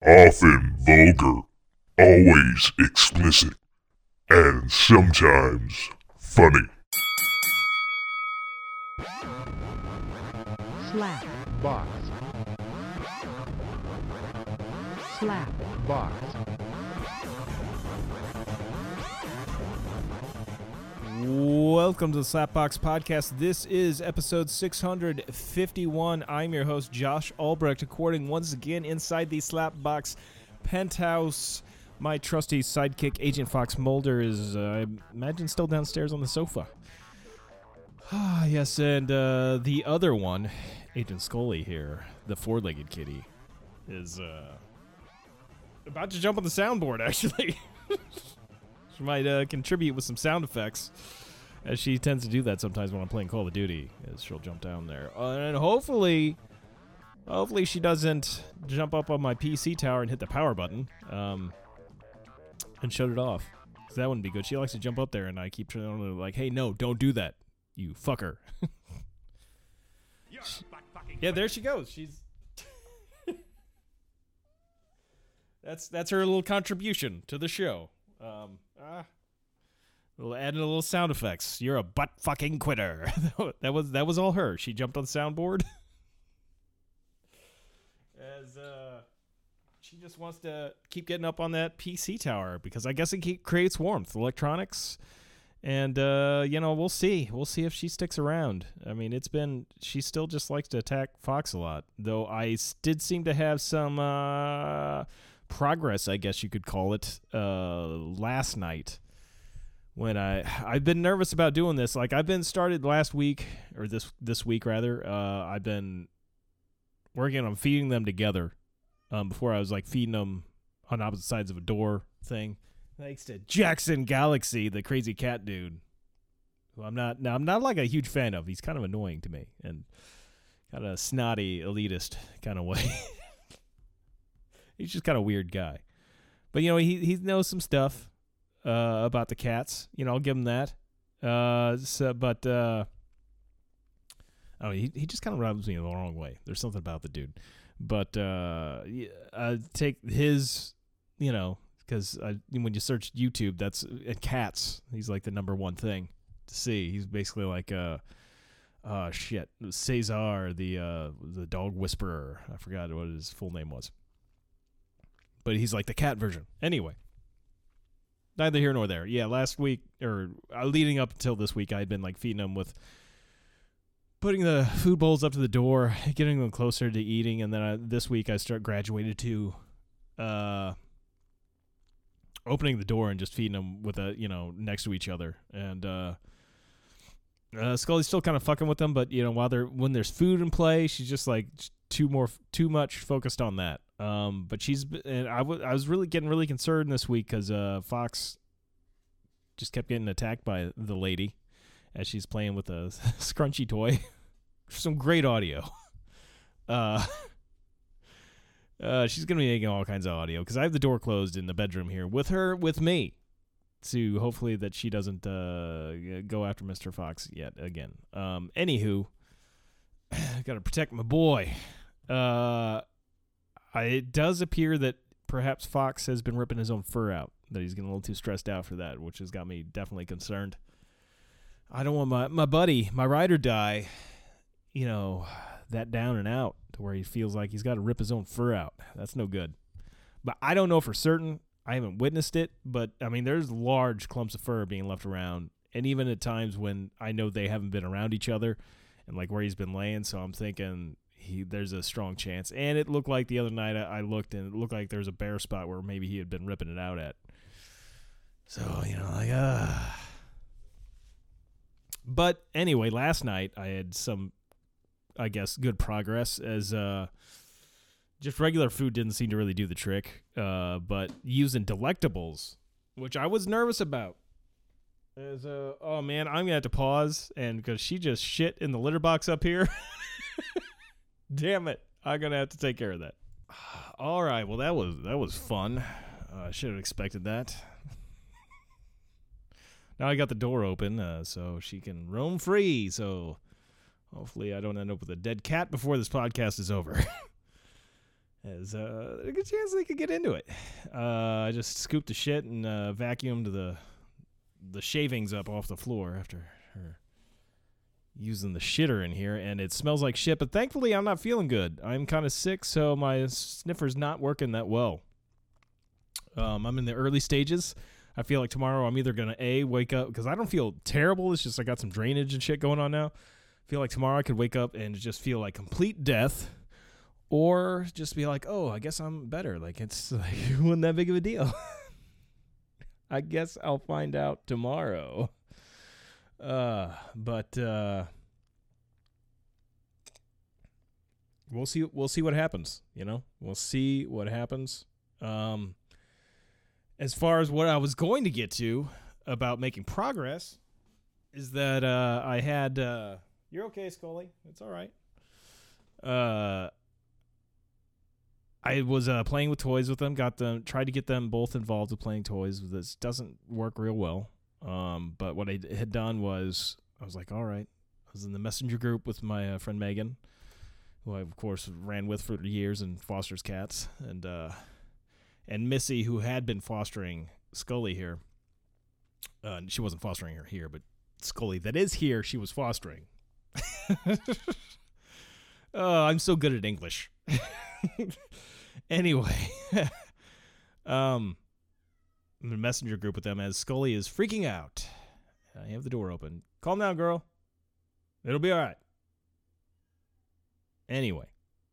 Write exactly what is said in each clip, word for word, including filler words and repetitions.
often vulgar, always explicit, and sometimes funny. Slap Box. Slap Box. Welcome to the Slapbox Podcast. This is episode six hundred fifty-one. I'm your host, Josh Albrecht, recording once again inside the Slapbox penthouse. My trusty sidekick, Agent Fox Mulder, is, uh, I imagine, still downstairs on the sofa. Ah, yes, and uh, the other one, Agent Scully here, the four-legged kitty, is uh, about to jump on the soundboard, actually. She might uh, contribute with some sound effects, as she tends to do that sometimes when I'm playing Call of Duty, as she'll jump down there. Uh, and hopefully, hopefully she doesn't jump up on my P C tower and hit the power button um, and shut it off. Because that wouldn't be good. She likes to jump up there, and I keep telling her, like, hey, no, don't do that, you fucker. Yeah, there she goes. She's... that's, that's her little contribution to the show. Um, ah, we'll add in a little sound effects. You're a butt fucking quitter. that was that was all her. She jumped on the soundboard. As uh, she just wants to keep getting up on that P C tower because I guess it keep, creates warmth, electronics, and uh, you know, we'll see. We'll see if she sticks around. I mean, it's been she still just likes to attack Fox a lot, though. I did seem to have some. Uh, progress, I guess you could call it, uh, last night when I, I've been nervous about doing this. Like, I've been started last week, or this this week, rather. Uh, I've been working on feeding them together. Um, before I was, like, feeding them on opposite sides of a door thing. Thanks to Jackson Galaxy, the crazy cat dude, who I'm not, now I'm not, like, a huge fan of. He's kind of annoying to me, and kind of snotty, elitist kind of way. He's just kind of a weird guy. But, you know, he he knows some stuff uh, about the cats. You know, I'll give him that. Uh, so, but, uh, oh, he, he just kind of rubs me the wrong way. There's something about the dude. But uh, I take his, you know, because when you search YouTube, that's uh, cats. He's like the number one thing to see. He's basically like, uh, uh, shit, Cesar, the uh, the dog whisperer. I forgot what his full name was. But he's like the cat version. Anyway, neither here nor there. Yeah, last week, or uh, leading up until this week, I had been like feeding them with putting the food bowls up to the door, getting them closer to eating, and then I, this week I start graduated to uh, opening the door and just feeding them with a, you know, next to each other. And uh, uh, Scully's still kind of fucking with them, but you know, while they're when there's food in play, she's just like too more too much focused on that. Um, but she's and I, w- I was really getting really concerned this week because uh, Fox just kept getting attacked by the lady as she's playing with a scrunchy toy. Some great audio. Uh, uh, she's gonna be making all kinds of audio because I have the door closed in the bedroom here with her with me, to hopefully that she doesn't uh, go after Mister Fox yet again. Um, anywho, gotta protect my boy. Uh. I, it does appear that perhaps Fox has been ripping his own fur out, that he's getting a little too stressed out for that, which has got me definitely concerned. I don't want my, my buddy, my ride or die, you know, that down and out to where he feels like he's got to rip his own fur out. That's no good. But I don't know for certain. I haven't witnessed it, but, I mean, there's large clumps of fur being left around, and even at times when I know they haven't been around each other and, like, where he's been laying, so I'm thinking... He, there's a strong chance. And it looked like the other night I, I looked and it looked like there was a bare spot where maybe he had been ripping it out at. So, you know, like, ah. Uh. But anyway, last night I had some, I guess, good progress as uh, just regular food didn't seem to really do the trick. Uh, but using delectables, which I was nervous about. As, uh, oh, man, I'm going to have to pause and because she just shit in the litter box up here. Damn it. I'm going to have to take care of that. All right. Well, that was that was fun. I uh, should have expected that. Now I got the door open uh, so she can roam free. So hopefully I don't end up with a dead cat before this podcast is over. There's uh, a good chance they could get into it. Uh, I just scooped the shit and uh, vacuumed the the shavings up off the floor after her using the shitter in here, and it smells like shit. But thankfully, I'm not feeling good. I'm kind of sick, so my sniffer's not working that well. Um, I'm in the early stages. I feel like tomorrow I'm either gonna a wake up because I don't feel terrible. It's just I got some drainage and shit going on now. I feel like tomorrow I could wake up and just feel like complete death. Or just be like, oh, I guess I'm better. Like, it's like, it wasn't that big of a deal. I guess I'll find out tomorrow. Uh, but uh, we'll see. We'll see what happens. You know, we'll see what happens. Um, as far as what I was going to get to about making progress, is that uh, I had. Uh, you're okay, Scully. It's all right. Uh. I was uh, playing with toys with them, got them, tried to get them both involved with playing toys. This doesn't work real well. Um, but what I had done was, I was like, all right. I was in the messenger group with my uh, friend Megan, who I, of course, ran with for years and fosters cats. And, uh, and Missy, who had been fostering Scully here. Uh, she wasn't fostering her here, but Scully that is here, she was fostering. Oh, I'm so good at English. Anyway, um, I'm in a messenger group with them as Scully is freaking out. I have the door open. Calm down, girl. It'll be all right. Anyway,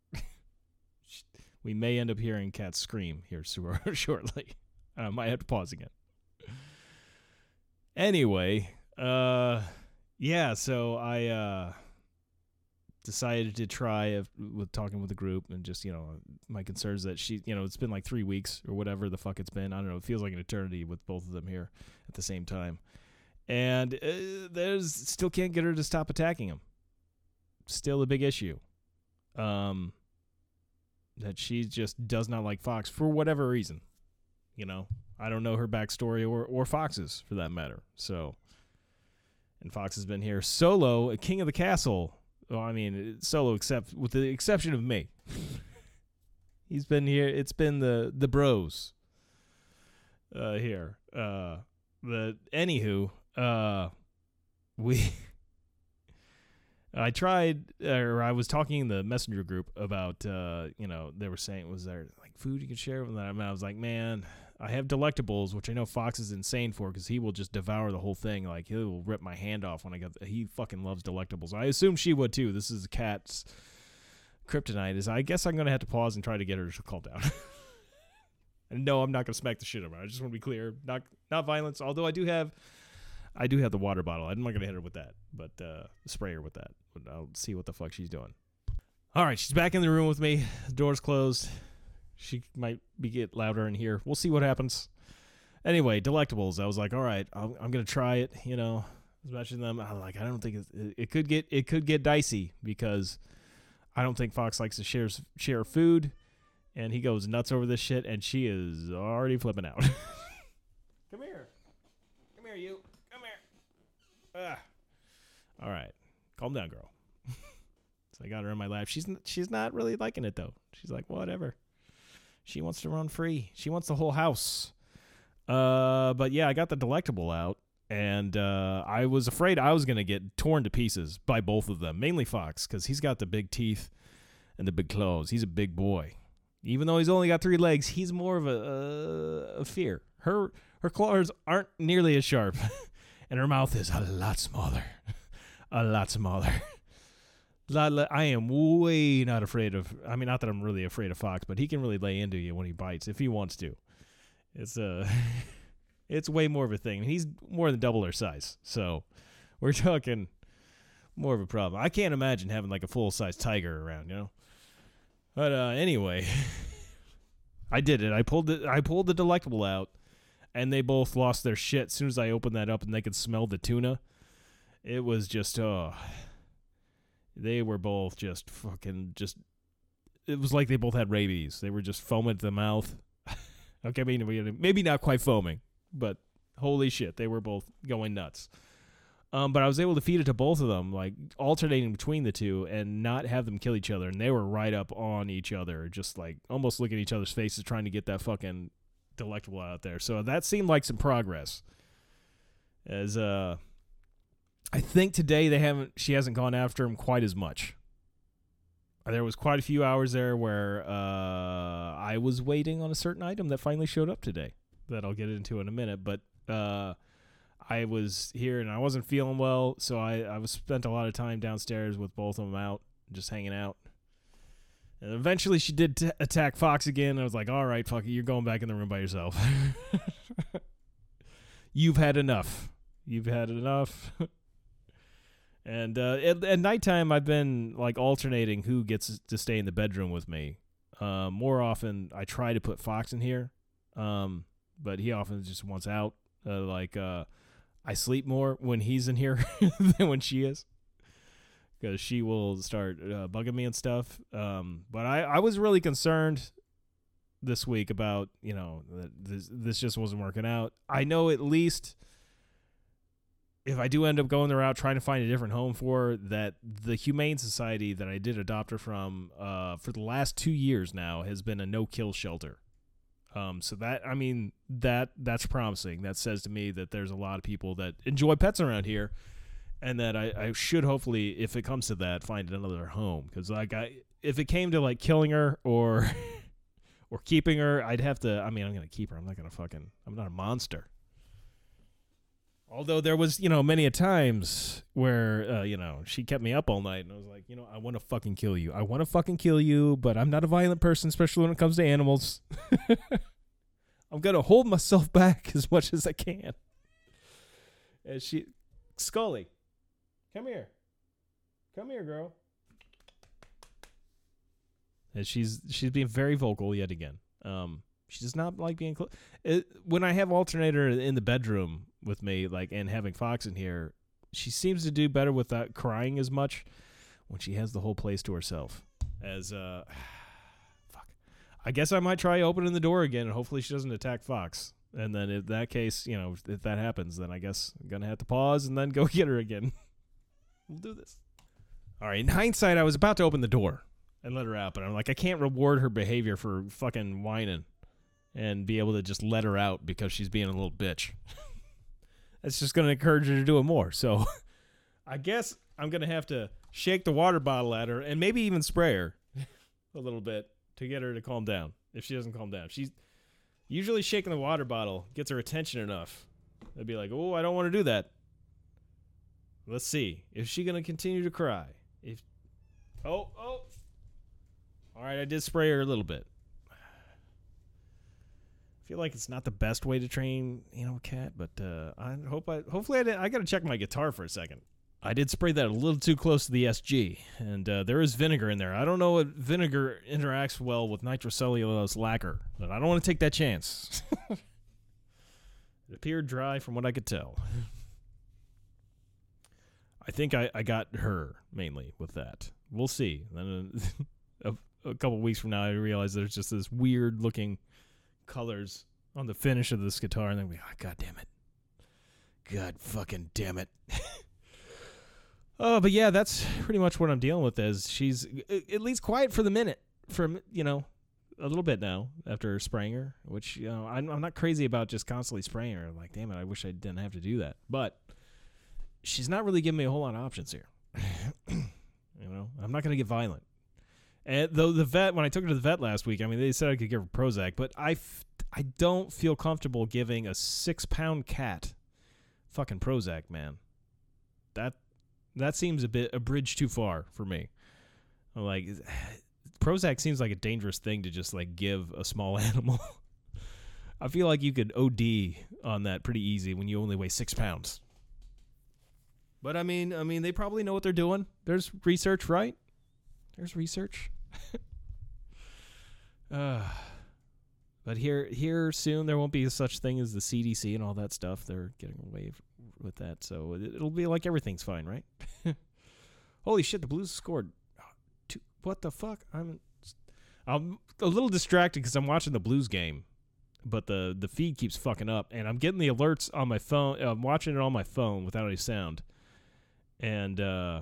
we may end up hearing Cat scream here shortly. I might have to pause again. Anyway, uh, yeah, so I, uh, decided to try uh, with talking with the group and just, you know, my concerns that she, you know, it's been like three weeks or whatever the fuck it's been. I don't know. It feels like an eternity with both of them here at the same time. And uh, there's still can't get her to stop attacking him. Still a big issue. Um, that she just does not like Fox for whatever reason. You know, I don't know her backstory or, or Fox's for that matter. So, and Fox has been here solo, a king of the castle. Well, I mean, solo, except with the exception of me. He's been here. It's been the the bros uh, here. Uh, the anywho, uh, we. I tried, or I was talking in the messenger group about, uh, you know, they were saying, was there like food you could share with them? And I was like, man, I have Delectables, which I know Fox is insane for because he will just devour the whole thing. Like, he will rip my hand off when I get. He fucking loves Delectables. I assume she would too. This is a cat's kryptonite. Is I guess I'm gonna have to pause and try to get her to calm down. And no, I'm not gonna smack the shit out of her. I just want to be clear, not not violence. Although I do have, I do have the water bottle. I'm not gonna hit her with that, but uh, spray her with that. But I'll see what the fuck she's doing. All right, she's back in the room with me. The door's closed. She might be get louder in here. We'll see what happens. Anyway, Delectables. I was like, all right, I'm, I'm gonna try it. You know, I was mentioning them. I'm like, I don't think it's, it, it could get it could get dicey because I don't think Fox likes to share share food, and he goes nuts over this shit, and she is already flipping out. Come here, come here, you, come here. Ah. All right, calm down, girl. So I got her in my lap. She's n- she's not really liking it though. She's like, whatever. She wants to run free. She wants the whole house. Uh, but yeah, I got the Delectable out, and uh, I was afraid I was going to get torn to pieces by both of them, mainly Fox, because he's got the big teeth and the big claws. He's a big boy. Even though he's only got three legs, he's more of a, a, a fear. Her her claws aren't nearly as sharp, and her mouth is a lot smaller. A lot smaller. I am way not afraid of, I mean, not that I'm really afraid of Fox, but he can really lay into you when he bites if he wants to. It's uh, it's way more of a thing. He's more than double her size, so we're talking more of a problem. I can't imagine having like a full-size tiger around, you know? But uh, anyway, I did it. I pulled it. I pulled the Delectable out, and they both lost their shit as soon as I opened that up and they could smell the tuna. It was just, oh... They were both just fucking just, it was like they both had rabies. They were just foaming at the mouth. Okay, maybe, maybe not quite foaming, but holy shit, they were both going nuts. Um, but I was able to feed it to both of them, like alternating between the two and not have them kill each other. And they were right up on each other, just like almost looking at each other's faces, trying to get that fucking delectable out there. So that seemed like some progress. As uh, I think today they haven't, she hasn't gone after him quite as much. There was quite a few hours there where uh, I was waiting on a certain item that finally showed up today that I'll get into in a minute. But uh, I was here and I wasn't feeling well, so I, I was spent a lot of time downstairs with both of them out, just hanging out. And eventually she did t- attack Fox again. I was like, all right, fuck it, you're going back in the room by yourself. You've had enough. You've had enough. And uh, at, at nighttime, I've been like alternating who gets to stay in the bedroom with me. Uh, more often, I try to put Fox in here, um, but he often just wants out. Uh, like, uh, I sleep more when he's in here than when she is, because she will start uh, bugging me and stuff. Um, but I, I was really concerned this week about, you know, that this this just wasn't working out. I know at least if I do end up going the route trying to find a different home for her, that the Humane Society that I did adopt her from uh, for the last two years now has been a no-kill shelter. Um, so that, I mean, that that's promising. That says to me that there's a lot of people that enjoy pets around here, and that I, I should hopefully, if it comes to that, find another home. Because like I, if it came to like killing her or or keeping her, I'd have to. I mean, I'm gonna keep her. I'm not gonna fucking. I'm not a monster. Although there was, you know, many a times where, uh, you know, she kept me up all night, and I was like, you know, I want to fucking kill you. I want to fucking kill you, but I'm not a violent person, especially when it comes to animals. I'm going to hold myself back as much as I can. And she, Scully, come here. Come here, girl. And she's she's being very vocal yet again. Um, she does not like being close. When I have alternator in the bedroom with me, like, and having Fox in here, she seems to do better without crying as much when she has the whole place to herself. As uh, fuck, I guess I might try opening the door again, and hopefully she doesn't attack Fox. And then in that case, you know, if that happens, then I guess I'm gonna have to pause and then go get her again. We'll do this. All right. In hindsight, I was about to open the door and let her out, but I'm like, I can't reward her behavior for fucking whining and be able to just let her out because she's being a little bitch. That's just going to encourage her to do it more. So I guess I'm going to have to shake the water bottle at her and maybe even spray her a little bit to get her to calm down if she doesn't calm down. She's usually shaking the water bottle gets her attention enough. I'd be like, oh, I don't want to do that. Let's see. Is she going to continue to cry? If Oh, oh. All right, I did spray her a little bit. I feel like it's not the best way to train, you know, a cat, but uh, I hope I, hopefully I did. I got to check my guitar for a second. I did spray that a little too close to the S G, and uh, there is vinegar in there. I don't know if vinegar interacts well with nitrocellulose lacquer, but I don't want to take that chance. It appeared dry from what I could tell. I think I, I got her mainly with that. We'll see. Then uh, a, a couple weeks from now, I realize there's just this weird looking colors on the finish of this guitar, and then we, oh, God damn it. God fucking damn it. Oh, but yeah, that's pretty much what I'm dealing with. Is she's at least quiet for the minute, for, you know, a little bit now after spraying her, which, you know, I'm, I'm not crazy about just constantly spraying her. Like, damn it, I wish I didn't have to do that. But she's not really giving me a whole lot of options here. You know, I'm not going to get violent. And though the vet, when I took her to the vet last week, I mean, they said I could give her Prozac, but I, f- I don't feel comfortable giving a six-pound cat fucking Prozac, man. That that seems a bit a bridge too far for me. Like, Prozac seems like a dangerous thing to just like give a small animal. I feel like you could O D on that pretty easy when you only weigh six pounds. But I mean, I mean, they probably know what they're doing. There's research, right? There's research. uh, but here, here soon there won't be such thing as the C D C and all that stuff. They're getting away f- with that, so it, it'll be like everything's fine, right? Holy shit! The Blues scored. Two, what the fuck? I'm, I'm a little distracted because I'm watching the Blues game, but the the feed keeps fucking up, and I'm getting the alerts on my phone. I'm watching it on my phone without any sound. and uh,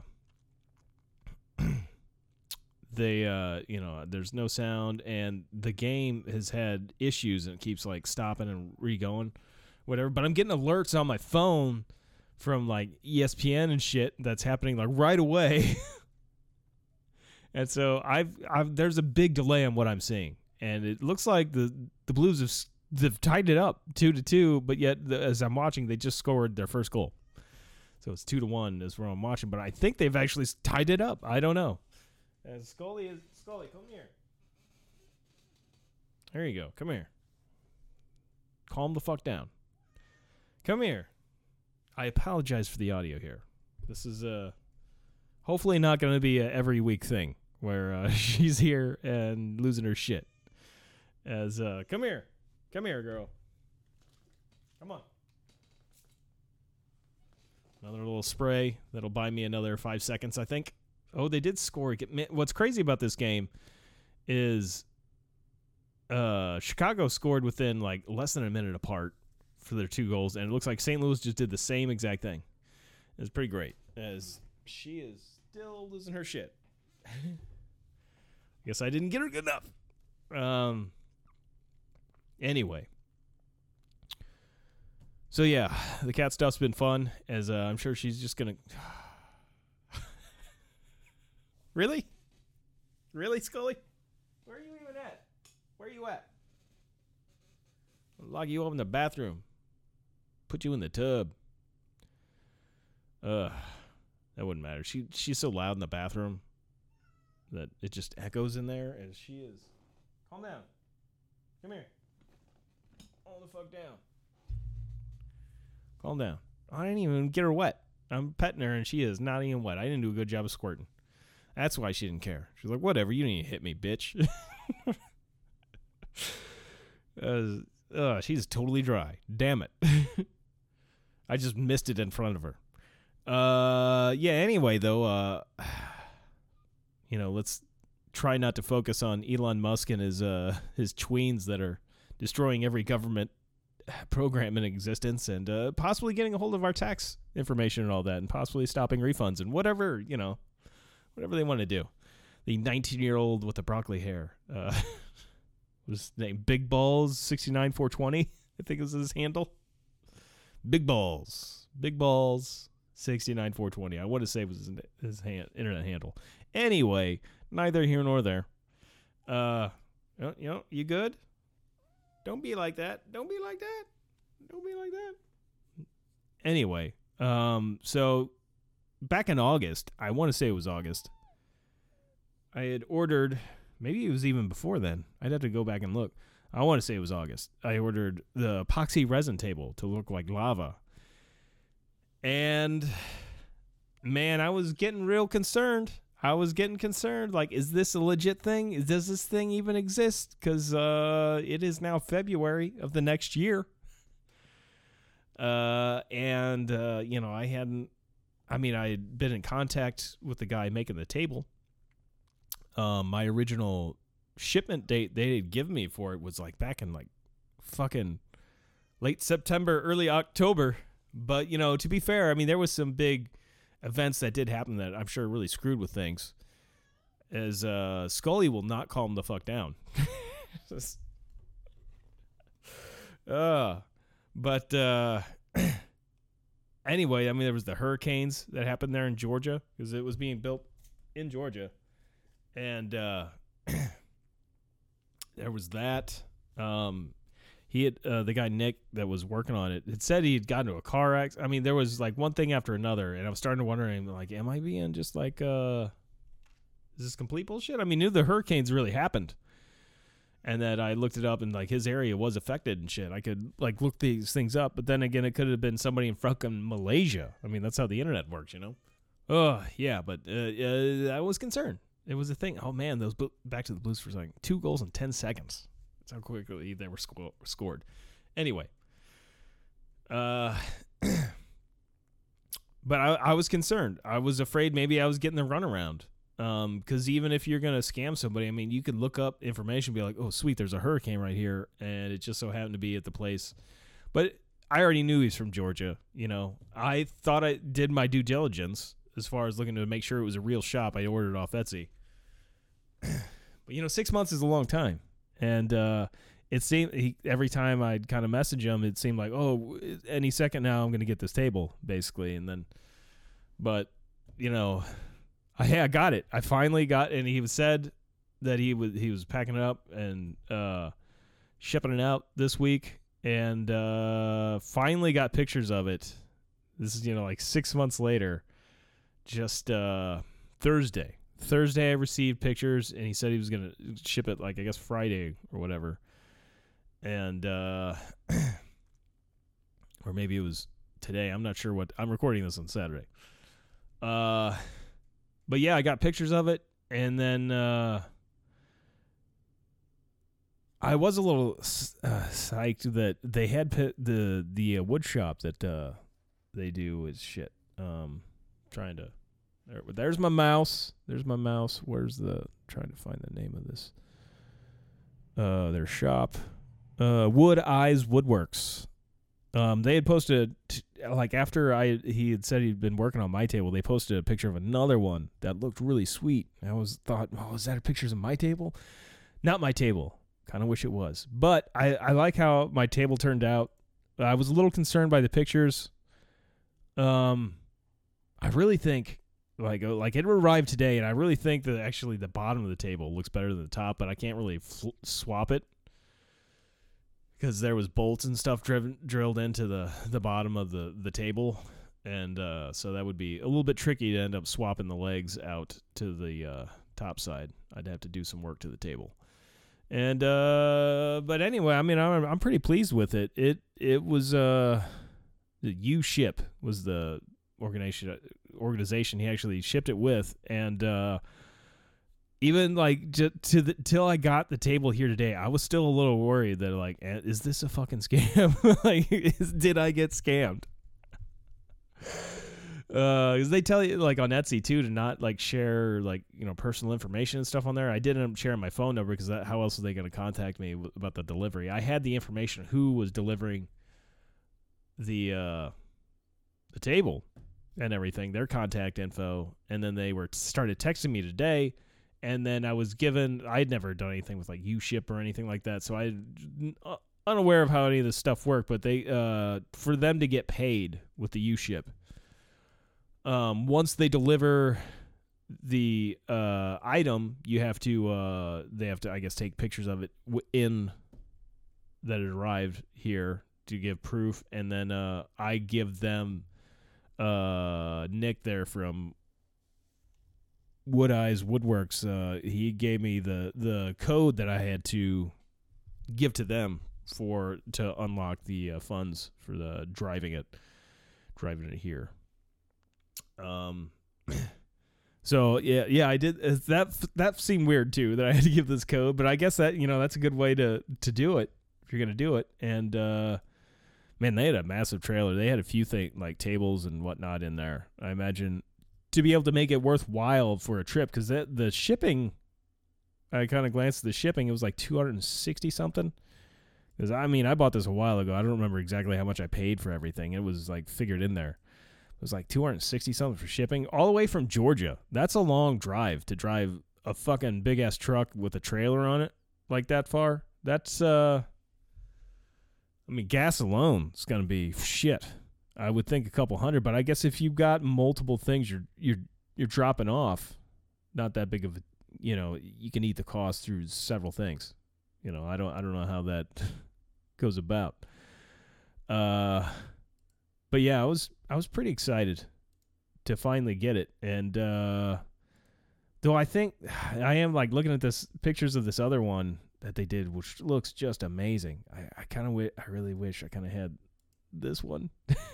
they, uh, you know, there's no sound, and the game has had issues and it keeps like stopping and re-going, whatever. But I'm getting alerts on my phone from like E S P N and shit that's happening like right away. And so I've, I've there's a big delay on what I'm seeing, and it looks like the the Blues have they've tied it up two to two, but yet the, as I'm watching, they just scored their first goal, so it's two to one is where I'm watching. But I think they've actually tied it up. I don't know. And Scully is Scully, come here. There you go. Come here. Calm the fuck down. Come here. I apologize for the audio here. This is uh hopefully not going to be a every week thing where uh, she's here and losing her shit. As uh, come here, come here, girl. Come on. Another little spray that'll buy me another five seconds, I think. Oh, they did score. What's crazy about this game is uh, Chicago scored within like less than a minute apart for their two goals, and it looks like Saint Louis just did the same exact thing. It's pretty great, as she is still losing her shit. Guess I didn't get her good enough. Um. Anyway. So yeah, the cat stuff's been fun, as uh, I'm sure she's just gonna... Really? Really, Scully? Where are you even at? Where are you at? I'll lock you up in the bathroom. Put you in the tub. Ugh. That wouldn't matter. She She's so loud in the bathroom that it just echoes in there, and she is... Calm down. Come here. Calm the fuck down. Calm down. I didn't even get her wet. I'm petting her, and she is not even wet. I didn't do a good job of squirting. That's why she didn't care. She's like, whatever, you didn't hit me, bitch. uh, uh, she's totally dry. Damn it. I just missed it in front of her. Uh, yeah, anyway, though, uh, you know, let's try not to focus on Elon Musk and his, uh, his tweens that are destroying every government program in existence, and uh, possibly getting a hold of our tax information and all that, and possibly stopping refunds and whatever, you know, whatever they want to do. The nineteen-year-old with the broccoli hair uh, was named Big Balls sixty-nine four twenty, I think is his handle. Big Balls. Big Balls sixty-nine four twenty. I want to say it was his, his hand, internet handle. Anyway, neither here nor there. Uh, you know, you know, you good? Don't be like that. Don't be like that. Don't be like that. Anyway, um, so back in August, I want to say it was August, I had ordered, maybe it was even before then. I'd have to go back and look. I want to say it was August. I ordered the epoxy resin table to look like lava. And, man, I was getting real concerned. I was getting concerned. Like, is this a legit thing? Does this thing even exist? Because uh, it is now February of the next year. Uh, and, uh, you know, I hadn't, I mean, I had been in contact with the guy making the table. Um, my original shipment date they had given me for it was like back in like fucking late September, early October. But, you know, to be fair, I mean, there was some big events that did happen that I'm sure really screwed with things. As uh, Scully will not calm the fuck down. uh, but uh, anyway, I mean, there was the hurricanes that happened there in Georgia because it was being built in Georgia. And uh, there was that. Um, he had uh, the guy Nick that was working on it had said he had gotten into a car accident. I mean, there was like one thing after another, and I was starting to wonder, like, am I being just like, uh, is this complete bullshit? I mean, knew the hurricanes really happened, and that I looked it up, and like his area was affected and shit. I could like look these things up, but then again, it could have been somebody in fucking Malaysia. I mean, that's how the internet works, you know. Oh yeah, but uh, uh, I was concerned. It was a thing. Oh man, those bo- back to the Blues for a second. Two goals in ten seconds. That's how quickly they were sco- scored. Anyway, uh, but I, I was concerned. I was afraid maybe I was getting the runaround. Um, because even if you're gonna scam somebody, I mean, you can look up information, and be like, oh sweet, there's a hurricane right here, and it just so happened to be at the place. But I already knew he's from Georgia. You know, I thought I did my due diligence. as far as looking to make sure it was a real shop. I ordered it off Etsy. But, you know, six months is a long time. And uh, it seemed he, every time I'd kind of message him, it seemed like, oh, any second now I'm going to get this table, basically. And then, but, you know, I, I got it. I finally got, and he said that he was, he was packing it up and uh, shipping it out this week. And uh, finally got pictures of it. This is, you know, like six months later, just uh, Thursday. Thursday I received pictures, and he said he was going to ship it, like, I guess Friday or whatever. And, uh, or maybe it was today. I'm not sure what. I'm recording this on Saturday. Uh, but, yeah, I got pictures of it, and then uh, I was a little uh, psyched that they had pit, the, the uh, wood shop that uh, they do is shit. Um, trying to. There, there's my mouse. There's my mouse. Where's the... Trying to find the name of this. Uh, their shop. Uh, Wood Eyes Woodworks. Um, they had posted... T- like, after I he had said he'd been working on my table, they posted a picture of another one that looked really sweet. I was thought, oh, is that a picture of my table? Not my table. Kind of wish it was. But I, I like how my table turned out. I was a little concerned by the pictures. Um, I really think... Like, like it arrived today, and I really think that actually the bottom of the table looks better than the top, but I can't really fl- swap it because there was bolts and stuff driven, drilled into the, the bottom of the, the table, and uh, so that would be a little bit tricky to end up swapping the legs out to the uh, top side. I'd have to do some work to the table. And uh, but anyway, I mean, I'm I'm pretty pleased with it. It it was uh, the U-Ship was the organization organization he actually shipped it with, and uh even like j- to the till I got the table here today, I was still a little worried that like, is this a fucking scam? Like, is, did I get scammed? Uh, because they tell you like on Etsy too to not like share like, you know, personal information and stuff on there. I didn't end up sharing my phone number because how else are they going to contact me w- about the delivery? I had the information who was delivering the uh the table and everything, their contact info, and then they were started texting me today, and then I was given, I'd never done anything with like U-Ship or anything like that, so I uh, unaware of how any of this stuff worked, but they uh for them to get paid with the U-Ship, um once they deliver the uh item, you have to uh they have to I guess take pictures of it w- in that it arrived here to give proof, and then uh I give them uh Nick there from Wood Eyes Woodworks, uh he gave me the the code that I had to give to them for to unlock the uh, funds for the driving it driving it here. Um so yeah yeah I did uh, that that seemed weird too, that I had to give this code, but I guess that, you know, that's a good way to to do it if you're gonna do it. And uh man, they had a massive trailer. They had a few things like tables and whatnot in there. I imagine to be able to make it worthwhile for a trip, because the shipping, I kind of glanced at the shipping, it was like two hundred sixty something. Because I mean, I bought this a while ago. I don't remember exactly how much I paid for everything. It was like figured in there. It was like two hundred sixty something for shipping all the way from Georgia. That's a long drive to drive a fucking big ass truck with a trailer on it like that far. That's uh. I mean, gas alone is going to be shit. I would think a couple hundred, but I guess if you've got multiple things you're you're you're dropping off, not that big of a, you know, you can eat the cost through several things. You know, I don't I don't know how that goes about. Uh, but yeah, I was I was pretty excited to finally get it, and uh, though I think I am like looking at this pictures of this other one that they did, which looks just amazing. I, I kind of w- I really wish I kind of had this one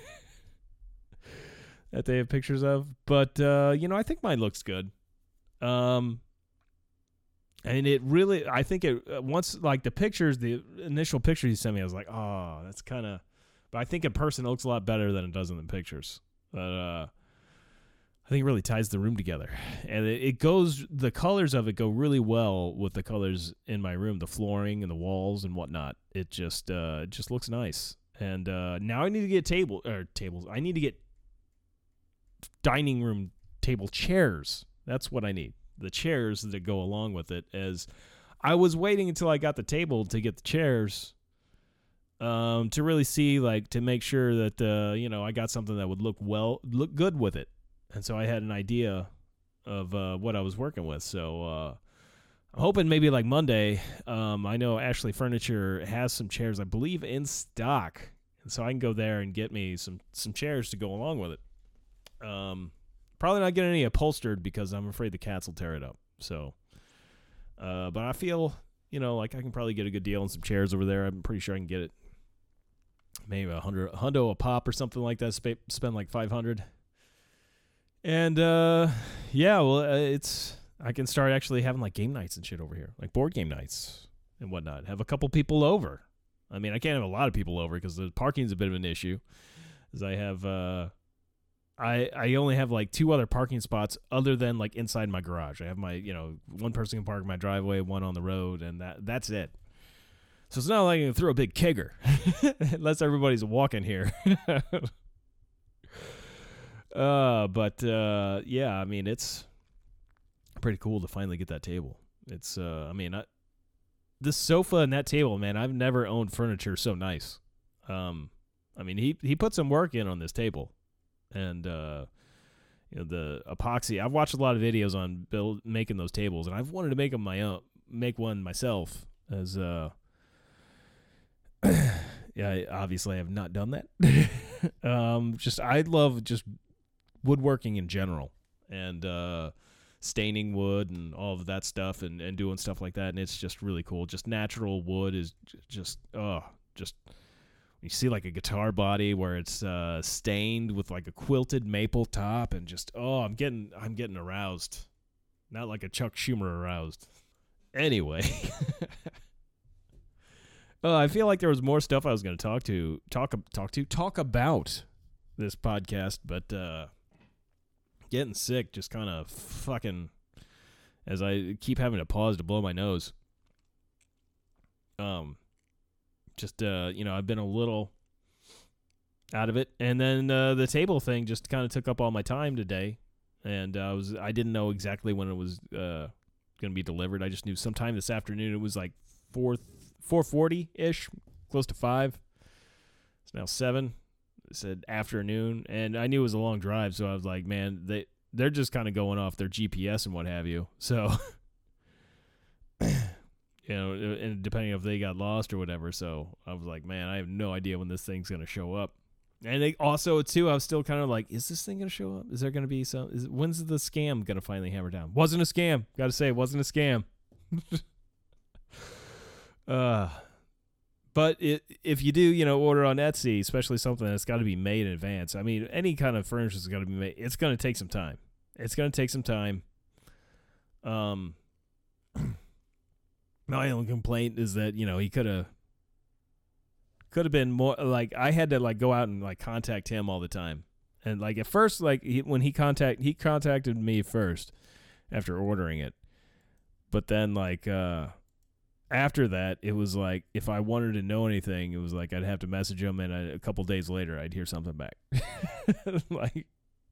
that they have pictures of, but uh, you know, I think mine looks good. Um, and it really, I think it uh, once like the pictures, the initial picture he sent me, I was like, oh, that's kind of. But I think in person it looks a lot better than it does in the pictures. But uh, I think it really ties the room together, and it, it goes. The colors of it go really well with the colors in my room, the flooring and the walls and whatnot. It just, uh, it just looks nice. And uh, now I need to get table or tables. I need to get dining room table chairs. That's what I need. The chairs that go along with it. As I was waiting until I got the table to get the chairs, um, to really see, like, to make sure that, uh, you know, I got something that would look well, look good with it. And so I had an idea of uh, what I was working with. So uh, I'm hoping maybe like Monday, um, I know Ashley Furniture has some chairs, I believe, in stock. And so I can go there and get me some, some chairs to go along with it. Um, probably not getting any upholstered because I'm afraid the cats will tear it up. So, uh, but I feel, you know, like I can probably get a good deal on some chairs over there. I'm pretty sure I can get it maybe a hundred, hundo a pop or something like that. Sp- spend like five hundred. And, uh, yeah, well, uh, it's, I can start actually having, like, game nights and shit over here, like board game nights and whatnot. Have a couple people over. I mean, I can't have a lot of people over because the parking's a bit of an issue, as I have, uh, I, I only have, like, two other parking spots other than, like, inside my garage. I have my, you know, one person can park in my driveway, one on the road, and that that's it. So it's not like I can throw a big kegger, unless everybody's walking here. Uh, but, uh, yeah, I mean, it's pretty cool to finally get that table. It's, uh, I mean, I, this sofa and that table, man, I've never owned furniture so nice. Um, I mean, he, he put some work in on this table, and, uh, you know, the epoxy, I've watched a lot of videos on build, making those tables, and I've wanted to make them my own, make one myself as, uh, yeah, I, obviously I have not done that. um, just, I love just woodworking in general, and uh, staining wood and all of that stuff, and, and doing stuff like that, and it's just really cool. Just natural wood is j- just, oh, just, you see like a guitar body where it's uh, stained with like a quilted maple top, and just, oh, I'm getting, I'm getting aroused. Not like a Chuck Schumer aroused. Anyway. uh, I feel like there was more stuff I was going to talk to, talk, talk to, talk about this podcast, but, uh, getting sick just kind of fucking, as I keep having to pause to blow my nose. Um, just, uh, you know, I've been a little out of it. And then uh, the table thing just kind of took up all my time today. And uh, I was I didn't know exactly when it was uh, going to be delivered. I just knew sometime this afternoon. It was like four forty-ish, close to five. It's now seven. Said afternoon, and I knew it was a long drive, so I was like, man, they they're just kind of going off their G P S and what have you. So, you know, and depending if they got lost or whatever. So I was like, man, I have no idea when this thing's gonna show up. And they also too, I was still kind of like, is this thing gonna show up? Is there gonna be some? Is when's the scam gonna finally hammer down? Wasn't a scam. Got to say, it wasn't a scam. uh. But it, if you do, you know, order on Etsy, especially something that's got to be made in advance. I mean, any kind of furniture is going to be made. It's going to take some time. It's going to take some time. Um, my only complaint is that, you know, he could have could have been more like, I had to like go out and like contact him all the time. And like at first, like he, when he contact he contacted me first after ordering it. But then like uh after that, it was like, if I wanted to know anything, it was like I'd have to message him, and I, a couple days later, I'd hear something back. like,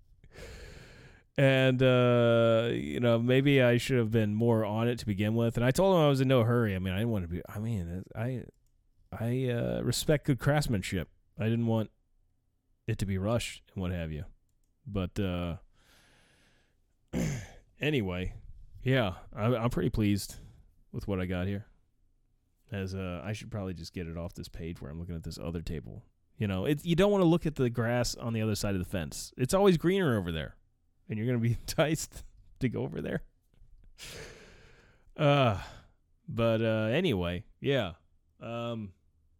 and, uh, you know, maybe I should have been more on it to begin with. And I told him I was in no hurry. I mean, I didn't want to be, I mean, I, I uh, respect good craftsmanship. I didn't want it to be rushed and what have you. But, uh, anyway, yeah, I, I'm pretty pleased with what I got here. As uh, I should probably just get it off this page where I'm looking at this other table. You know, it, you don't want to look at the grass on the other side of the fence. It's always greener over there, and you're going to be enticed to go over there. Uh, but uh, anyway, yeah. Um,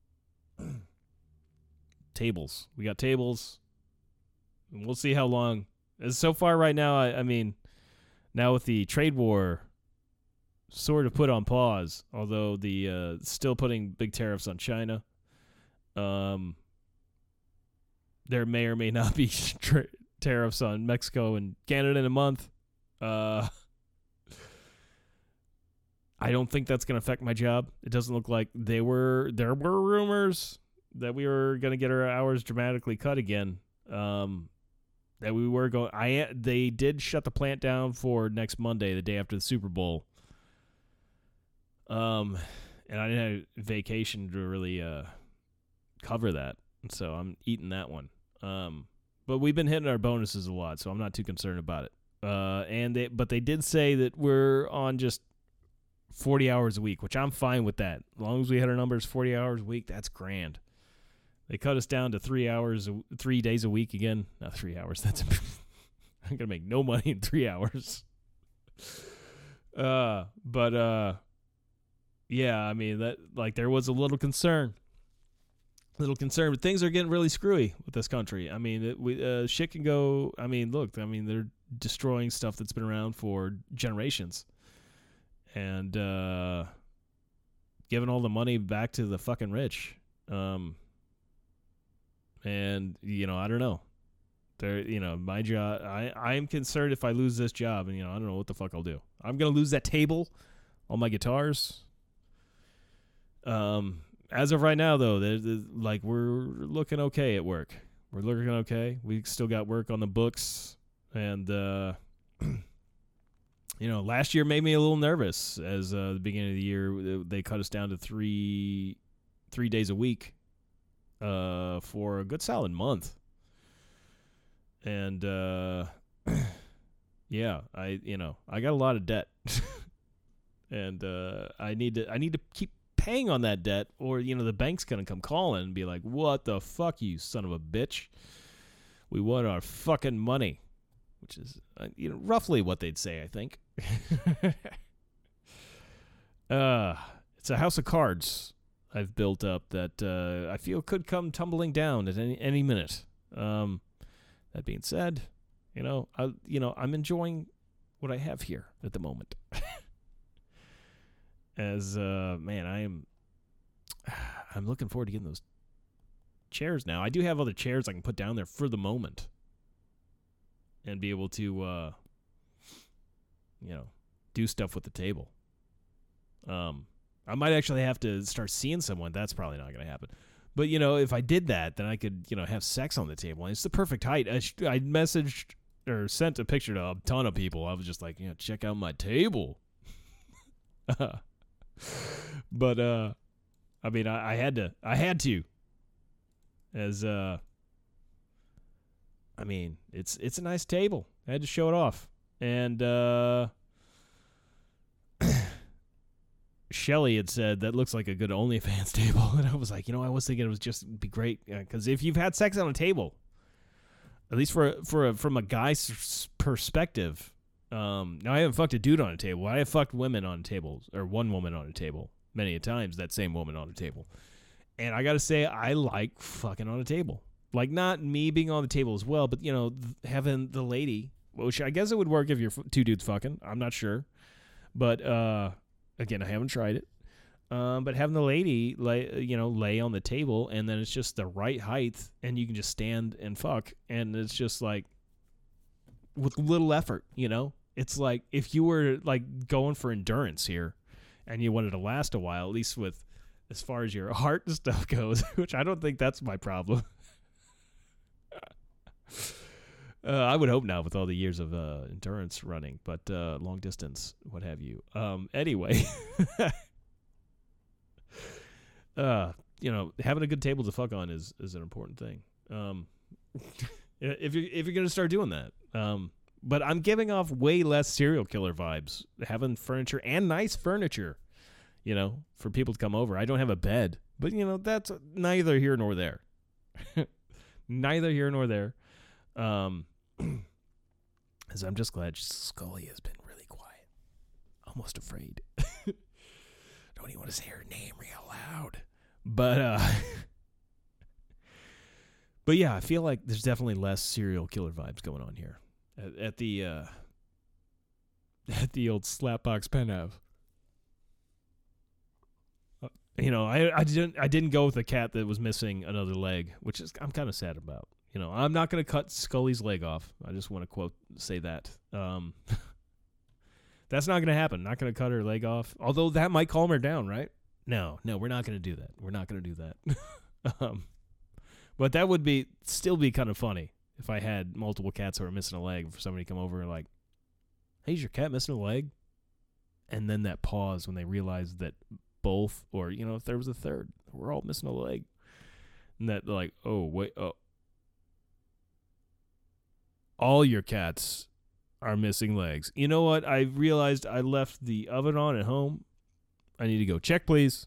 tables. We got tables. And we'll see how long. As so far right now, I, I mean, now with the trade war sort of put on pause, although the uh, still putting big tariffs on China. Um, there may or may not be tra- tariffs on Mexico and Canada in a month. Uh, I don't think that's going to affect my job. It doesn't look like they were. There were rumors that we were going to get our hours dramatically cut again. Um, that we were going. I they did shut the plant down for next Monday, the day after the Super Bowl. Um, and I didn't have vacation to really uh cover that, so I'm eating that one. Um, but we've been hitting our bonuses a lot, so I'm not too concerned about it. Uh, and they, but they did say that we're on just forty hours a week, which I'm fine with that. As long as we hit our numbers forty hours a week, that's grand. They cut us down to three hours, three days a week again. Not three hours. That's I'm gonna make no money in three hours. Uh, but uh, yeah, I mean that like there was a little concern, little concern, but things are getting really screwy with this country. I mean, it, we uh, shit can go. I mean, look, I mean they're destroying stuff that's been around for generations, and uh, giving all the money back to the fucking rich. Um. And, you know, I don't know. There, you know, my job, I, I'm concerned if I lose this job, and, you know, I don't know what the fuck I'll do. I'm going to lose that table, all my guitars. Um, as of right now, though, they're, they're, like, we're looking okay at work. We're looking okay. We still got work on the books. And, uh, you know, last year made me a little nervous as uh, the beginning of the year. They cut us down to three three days a week. Uh, for a good solid month, and uh, yeah, I you know I got a lot of debt, and uh, I need to I need to keep paying on that debt, or you know the bank's gonna come calling and be like, "What the fuck, you son of a bitch? We want our fucking money," which is uh, you know roughly what they'd say, I think. uh, it's a house of cards I've built up that uh, I feel could come tumbling down at any any minute. Um, that being said, you know, I you know I'm enjoying what I have here at the moment. As uh, man, I am I'm looking forward to getting those chairs now. I do have other chairs I can put down there for the moment, and be able to uh, you know do stuff with the table. Um. I might actually have to start seeing someone. That's probably not going to happen. But, you know, if I did that, then I could, you know, have sex on the table. And it's the perfect height. I, sh- I messaged or sent a picture to a ton of people. I was just like, you know, check out my table. But, uh, I mean, I, I had to. I had to. As, uh, I mean, it's it's a nice table. I had to show it off. And, uh... Shelly had said that looks like a good OnlyFans table, and I was like, you know, I was thinking it was just be great because if you've had sex on a table, at least for for a, from a guy's perspective, um, now I haven't fucked a dude on a table. I have fucked women on tables, or one woman on a table, many a times. That same woman on a table, and I gotta say, I like fucking on a table. Like not me being on the table as well, but you know, th- having the lady. Which I guess it would work if you're f- two dudes fucking. I'm not sure, but uh. Again, I haven't tried it, um, but having the lady lay, you know, lay on the table, and then it's just the right height, and you can just stand and fuck, and it's just like with little effort, you know. It's like if you were like going for endurance here, and you wanted to last a while, at least with as far as your heart and stuff goes, which I don't think that's my problem. Uh, I would hope not with all the years of uh, endurance running, but uh, long distance, what have you. Um, anyway, uh, you know, having a good table to fuck on is, is an important thing. Um, if you if you're gonna start doing that, um, but I'm giving off way less serial killer vibes having furniture and nice furniture, you know, for people to come over. I don't have a bed, but you know that's neither here nor there. Neither here nor there. Um, as I'm just glad Scully has been really quiet, almost afraid. Don't even want to say her name real loud, but uh, but yeah, I feel like there's definitely less serial killer vibes going on here at, at the uh, at the old Slapbox Penthouse. Uh, you know, I I didn't I didn't go with a cat that was missing another leg, which is I'm kind of sad about. You know, I'm not going to cut Scully's leg off. I just want to quote say that. Um, that's not going to happen. Not going to cut her leg off. Although that might calm her down, right? No, no, we're not going to do that. We're not going to do that. um, but that would be still be kind of funny if I had multiple cats that were missing a leg, for somebody to come over and like, hey, is your cat missing a leg? And then that pause when they realize that both, or, you know, if there was a third, we're all missing a leg. And that they're like, oh, wait, oh. All your cats are missing legs. You know what? I realized I left the oven on at home. I need to go check, please.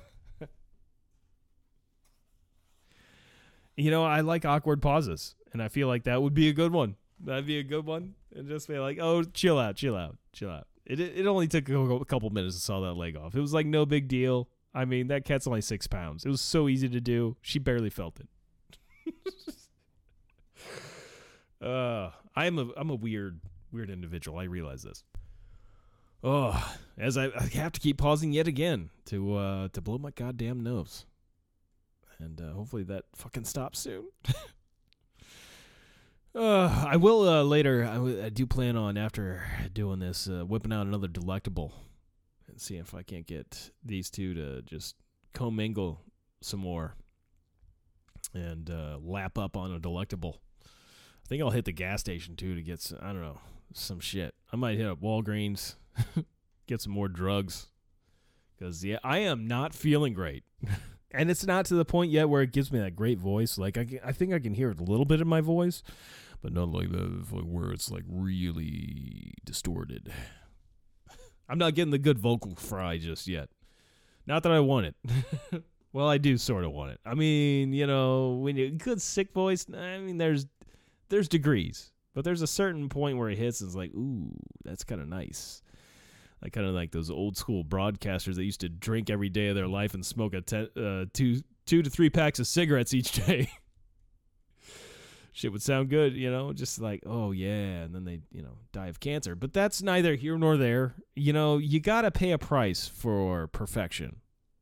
You know, I like awkward pauses, and I feel like that would be a good one. That'd be a good one. And just be like, oh, chill out, chill out, chill out. It it only took a couple minutes to saw that leg off. It was like no big deal. I mean, that cat's only six pounds. It was so easy to do. She barely felt it. uh, I'm a I'm a weird weird individual. I realize this. Oh, as I, I have to keep pausing yet again to uh, to blow my goddamn nose. And uh, hopefully that fucking stops soon. uh, I will uh, later. I, w- I do plan on, after doing this, uh, whipping out another delectable and see if I can't get these two to just commingle some more and uh, lap up on a delectable. I think I'll hit the gas station too to get some, I don't know, some shit. I might hit up Walgreens, get some more drugs. Because, yeah, I am not feeling great. And it's not to the point yet where it gives me that great voice. Like, I, can, I think I can hear a little bit in my voice, but not like that where it's, like, really distorted. I'm not getting the good vocal fry just yet. Not that I want it. Well, I do sort of want it. I mean, you know, when you good sick voice, I mean, there's there's degrees. But there's a certain point where it hits and it's like, ooh, that's kind of nice. Like kind of like those old school broadcasters that used to drink every day of their life and smoke a ten, uh, two two to three packs of cigarettes each day. Shit would sound good, you know, just like, oh yeah, and then they, you know, die of cancer. But that's neither here nor there. You know, you gotta pay a price for perfection.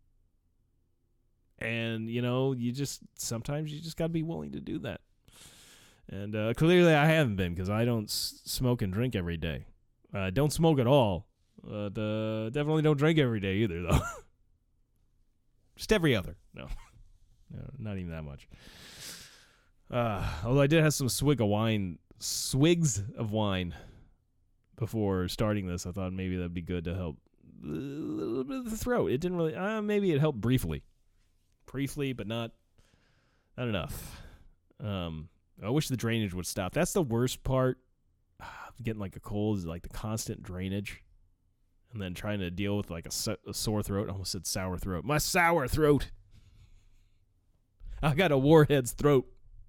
And, you know, you just, sometimes you just gotta be willing to do that. And uh, clearly I haven't been, because I don't s- smoke and drink every day. I uh, don't smoke at all. But uh, definitely don't drink every day either, though. Just every other. No. No, not even that much. Uh, although I did have some swig of wine, swigs of wine before starting this. I thought maybe that'd be good to help a little bit of the throat. It didn't really, uh, maybe it helped briefly. Briefly, but not, not enough. Um, I wish the drainage would stop. That's the worst part of getting like a cold, is like the constant drainage. And then trying to deal with like a, so- a sore throat. I almost said sour throat. My sour throat. I got a warhead's throat.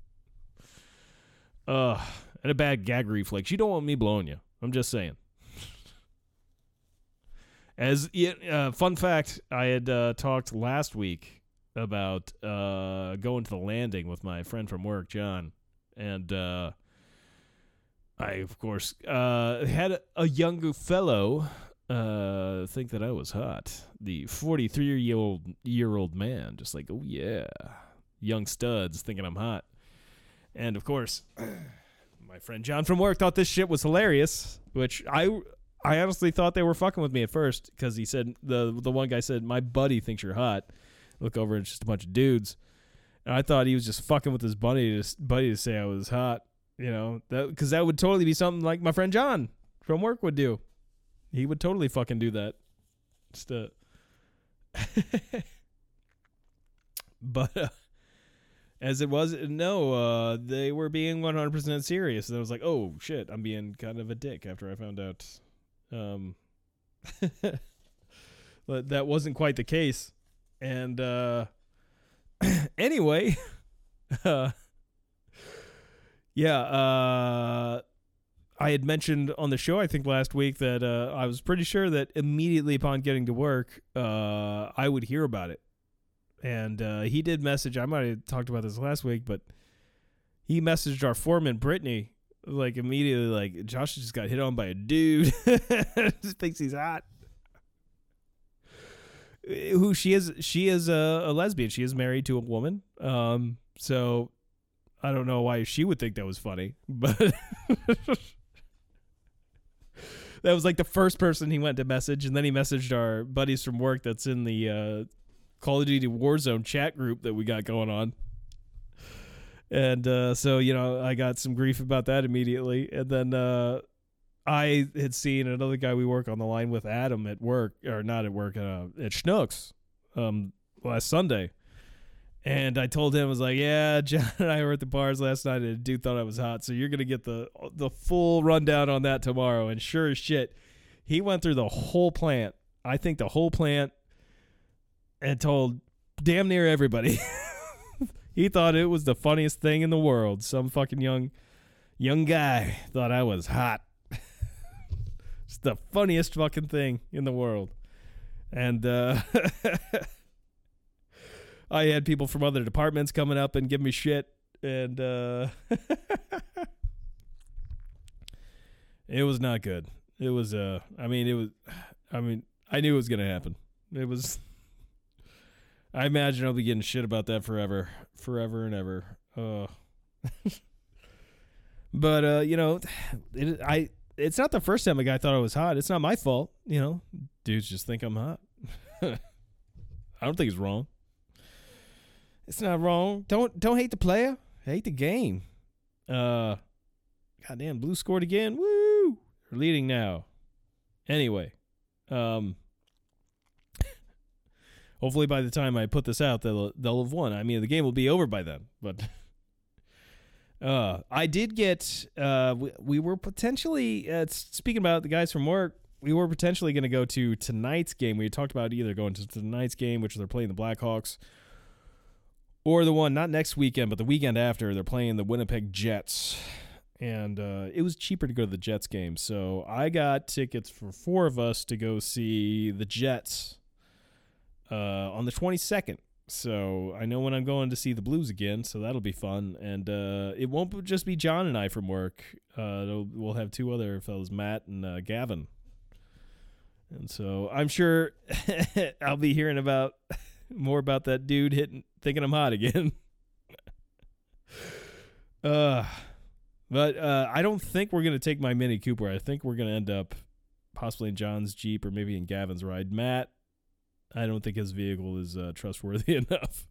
Uh, and a bad gag reflex. You don't want me blowing you. I'm just saying. As uh, fun fact, I had uh, talked last week about uh, going to the landing with my friend from work, John. And uh, I, of course, uh, had a, a younger fellow... Uh, think that I was hot. The forty-three-year-old year old man, just like, oh yeah, young studs thinking I'm hot. And of course, my friend John from work thought this shit was hilarious, which I, I honestly thought they were fucking with me at first, because he said, the the one guy said, my buddy thinks you're hot. Look over, it's just a bunch of dudes. And I thought he was just fucking with his buddy to, buddy to say I was hot, you know, that because that would totally be something like my friend John from work would do. He would totally fucking do that. Just uh But uh, as it was, no, uh, they were being one hundred percent serious. And I was like, oh, shit, I'm being kind of a dick after I found out um, but that wasn't quite the case. And uh, anyway, uh, yeah, uh, I had mentioned on the show, I think last week, that uh, I was pretty sure that immediately upon getting to work, uh, I would hear about it. And uh, he did message, I might have talked about this last week, but he messaged our foreman, Brittany, like immediately, like, Josh just got hit on by a dude. Just thinks he's hot. Who she is, she is a, a lesbian. She is married to a woman. Um, so I don't know why she would think that was funny, but that was like the first person he went to message, and then he messaged our buddies from work that's in the uh, Call of Duty Warzone chat group that we got going on. And uh, so, you know, I got some grief about that immediately. And then uh, I had seen another guy we work on the line with, Adam, at work, or not at work, uh, at Schnucks um, last Sunday. And I told him, I was like, yeah, John and I were at the bars last night, and a dude thought I was hot. So you're going to get the the full rundown on that tomorrow. And sure as shit, he went through the whole plant. I think the whole plant, and told damn near everybody. He thought it was the funniest thing in the world. Some fucking young young guy thought I was hot. It's the funniest fucking thing in the world. And uh, I had people from other departments coming up and giving me shit. And uh, it was not good. It was, uh, I mean, it was, I mean, I knew it was going to happen. It was... I imagine I'll be getting shit about that forever, forever and ever. Uh. But uh, you know, it, I it's not the first time a guy thought I was hot. It's not my fault. You know, dudes just think I'm hot. I don't think it's wrong. It's not wrong. Don't don't hate the player. Hate the game. Uh, goddamn, Blue scored again. Woo! They're leading now. Anyway, um. Hopefully by the time I put this out, they'll they'll have won. I mean, the game will be over by then. But uh, I did get. Uh, we, we were potentially uh, speaking about the guys from work. We were potentially going to go to tonight's game. We talked about either going to tonight's game, which they're playing the Blackhawks, or the one not next weekend, but the weekend after. They're playing the Winnipeg Jets, and uh, it was cheaper to go to the Jets game, so I got tickets for four of us to go see the Jets. Uh, on the twenty-second. So I know when I'm going to see the Blues again, so that'll be fun. And uh, it won't just be John and I from work. Uh, we'll have two other fellows, Matt and uh, Gavin. And so I'm sure I'll be hearing about more about that dude hitting, thinking I'm hot again. uh, but uh, I don't think we're going to take my Mini Cooper. I think we're going to end up possibly in John's Jeep or maybe in Gavin's ride. Matt, I don't think his vehicle is uh, trustworthy enough.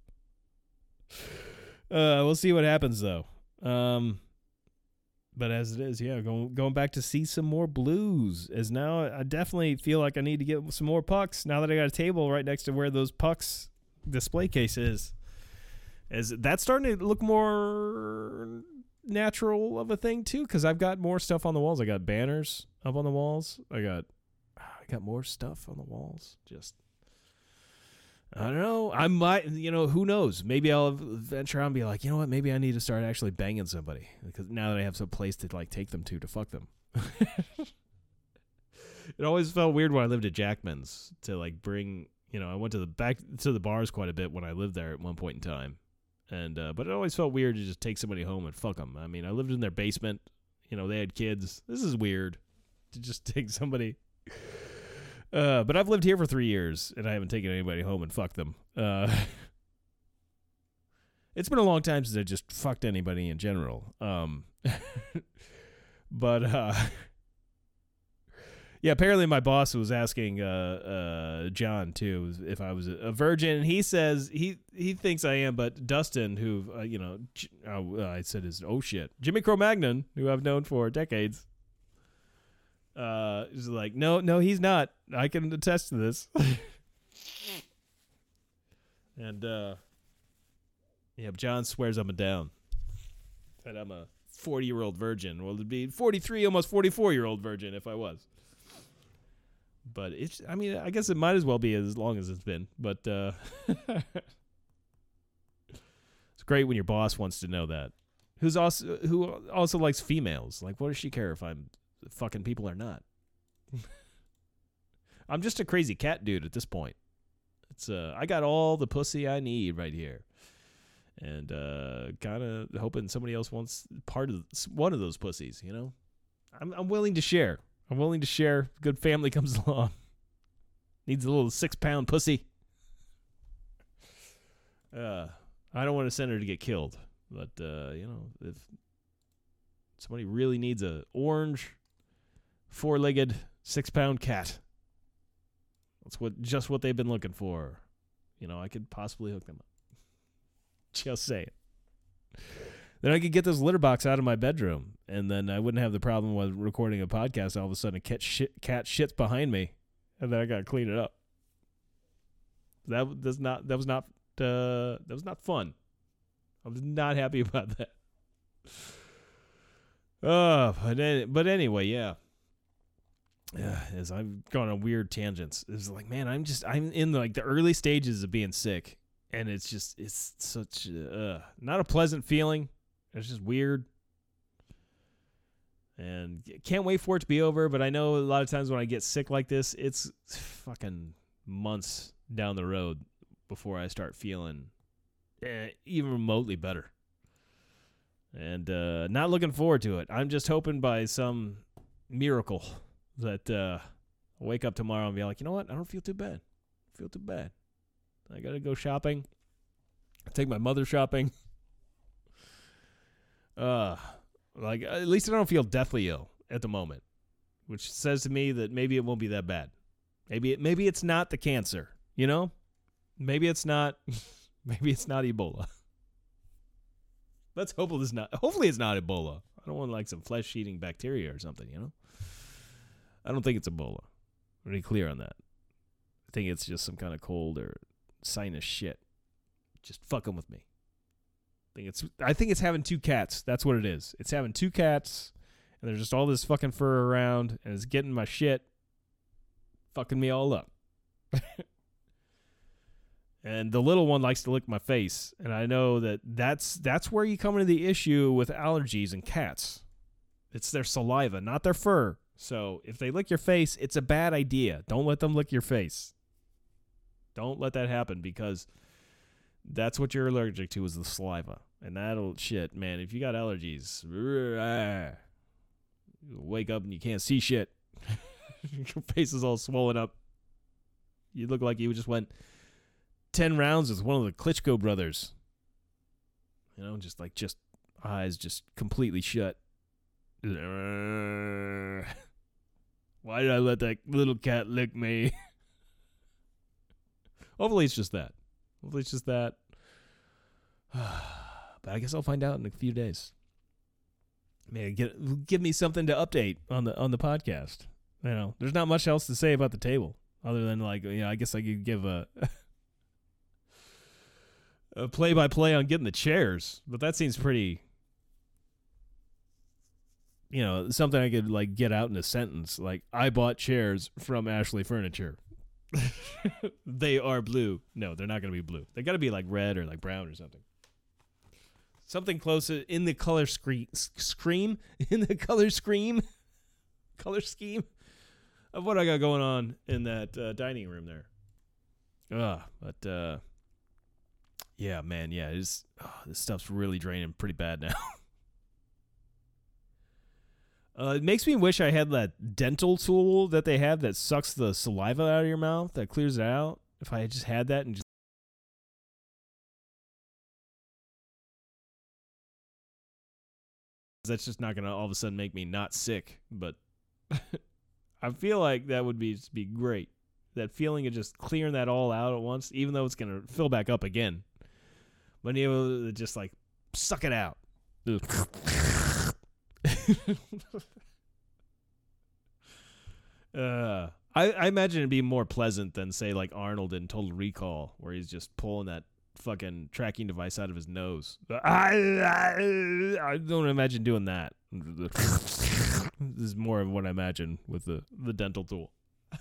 Uh, we'll see what happens, though. Um, but as it is, yeah, going going back to see some more Blues. As now, I definitely feel like I need to get some more pucks now that I got a table right next to where those pucks display case is. As that's starting to look more natural of a thing too, because I've got more stuff on the walls. I got banners up on the walls. I got I got more stuff on the walls. Just. I don't know. I might, you know, who knows? Maybe I'll venture out and be like, you know what? Maybe I need to start actually banging somebody because now that I have some place to like take them to to fuck them. It always felt weird when I lived at Jackman's to like bring, you know, I went to the back to the bars quite a bit when I lived there at one point in time, and uh, but it always felt weird to just take somebody home and fuck them. I mean, I lived in their basement. You know, they had kids. This is weird to just take somebody. Uh, but I've lived here for three years, and I haven't taken anybody home and fucked them. Uh, it's been a long time since I just fucked anybody in general. Um, but, uh, yeah, apparently my boss was asking uh, uh, John, too, if I was a virgin, and he says he, he thinks I am, but Dustin, who, uh, you know, uh, I said is, oh, shit, Jimmy Cro-Magnon, who I've known for decades, Uh, he's like, no, no, he's not. I can attest to this. And, uh, yeah, John swears up and down that I'm a forty-year-old virgin. Well, it'd be forty-three, almost forty-four-year-old virgin if I was. But it's, I mean, I guess it might as well be as long as it's been. But, uh, it's great when your boss wants to know that. Who's also, who also likes females. Like, what does she care if I'm fucking people or not? I'm just a crazy cat dude at this point. It's uh I got all the pussy I need right here, and uh kind of hoping somebody else wants part of one of those pussies. You know, I'm I'm willing to share. I'm willing to share. Good family comes along. Needs a little six pound pussy. Uh, I don't want to send her to get killed, but uh, you know, if somebody really needs a orange, four-legged, six-pound cat. That's what just what they've been looking for. You know, I could possibly hook them up. Just say it. Then I could get this litter box out of my bedroom, and then I wouldn't have the problem with recording a podcast. All of a sudden, a cat, shit, cat shits behind me, and then I got to clean it up. That does not. That was not. Uh, that was not fun. I was not happy about that. Uh, but any, but anyway, yeah. Yeah, as I've gone on weird tangents. It's like, man, I'm just I'm in like the early stages of being sick, and it's just it's such uh not a pleasant feeling. It's just weird. And can't wait for it to be over, but I know a lot of times when I get sick like this, it's fucking months down the road before I start feeling eh, even remotely better. And uh, not looking forward to it. I'm just hoping by some miracle that uh, I'll wake up tomorrow and be like, you know what? I don't feel too bad. I feel too bad. I got to go shopping. Take my mother shopping. Uh, like, at least I don't feel deathly ill at the moment, which says to me that maybe it won't be that bad. Maybe it, maybe it's not the cancer, you know? Maybe it's not, maybe it's not Ebola. Let's hope it's not, hopefully it's not Ebola. I don't want like some flesh-eating bacteria or something, you know? I don't think it's Ebola. I'm really clear on that. I think it's just some kind of cold or sinus shit. Just fucking with me. I think it's I think it's having two cats. That's what it is. It's having two cats, and there's just all this fucking fur around, and it's getting my shit, fucking me all up. And the little one likes to lick my face, and I know that that's that's where you come into the issue with allergies in cats. It's their saliva, not their fur. So if they lick your face, it's a bad idea. Don't let them lick your face. Don't let that happen, because that's what you're allergic to is the saliva. And that'll, shit, man, if you got allergies, you wake up and you can't see shit. Your face is all swollen up. You look like you just went ten rounds with one of the Klitschko brothers. You know, just like, just eyes just completely shut. Why did I let that little cat lick me? Hopefully it's just that. Hopefully it's just that. But I guess I'll find out in a few days. Man, get give me something to update on the on the podcast. You know, there's not much else to say about the table other than like, you know, I guess I could give a a play by play on getting the chairs, but that seems pretty, you know, something I could like get out in a sentence. Like, I bought chairs from Ashley Furniture. They are blue. No, they're not going to be blue. They got to be like red or like brown or something. Something closer in the color screen, scream in the color scream, color scheme of what I got going on in that uh, dining room there. Ah, but uh, yeah, man, yeah, it's, oh, this stuff's really draining pretty bad now. Uh, it makes me wish I had that dental tool that they have that sucks the saliva out of your mouth, that clears it out. If I had just had that and just... That's just not going to all of a sudden make me not sick, but I feel like that would be be great. That feeling of just clearing that all out at once, even though it's going to fill back up again. But being able to just like suck it out. uh, I, I imagine it'd be more pleasant than, say, like Arnold in Total Recall, where he's just pulling that fucking tracking device out of his nose. I, I, I don't imagine doing that. This is more of what I imagine with the, the dental tool.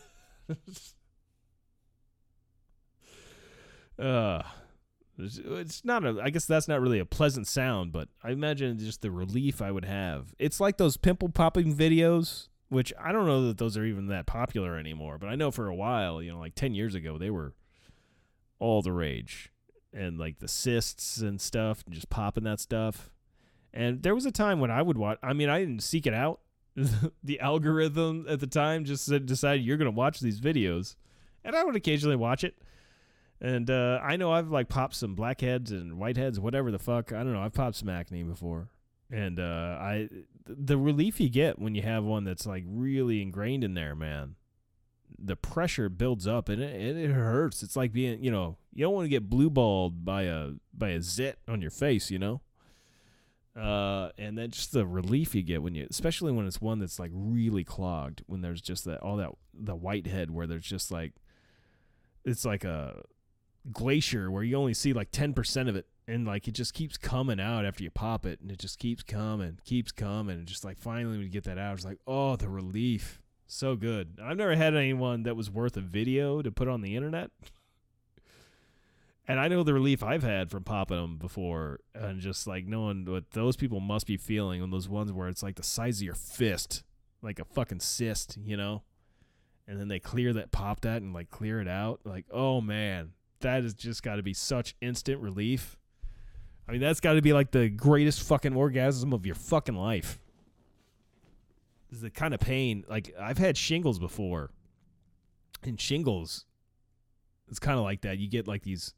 uh It's not a, I guess that's not really a pleasant sound, but I imagine just the relief I would have. It's like those pimple popping videos, which I don't know that those are even that popular anymore, but I know for a while, you know, like ten years ago, they were all the rage. And like the cysts and stuff, and just popping that stuff. And there was a time when I would watch, I mean, I didn't seek it out. The algorithm at the time just said, decided you're going to watch these videos. And I would occasionally watch it. And uh, I know I've like popped some blackheads and whiteheads, whatever the fuck. I don't know. I've popped some acne before. And uh, I, the relief you get when you have one that's like really ingrained in there, man. The pressure builds up and it, it hurts. It's like being, you know, you don't want to get blue balled by a by a zit on your face, you know. Uh, and then just the relief you get when you, especially when it's one that's like really clogged, when there's just that, all that, the whitehead where there's just like, it's like a glacier where you only see like ten percent of it. And like, it just keeps coming out after you pop it, and it just keeps coming, keeps coming. And just like, finally when you get that out, it's like, oh, the relief. So good. I've never had anyone that was worth a video to put on the internet. And I know the relief I've had from popping them before, and just like knowing what those people must be feeling on those ones where it's like the size of your fist, like a fucking cyst, you know? And then they clear that, pop that, and like clear it out. Like, oh man, that has just got to be such instant relief. I mean, that's got to be like the greatest fucking orgasm of your fucking life. This is the kind of pain, like I've had shingles before, and shingles, it's kind of like that. You get like these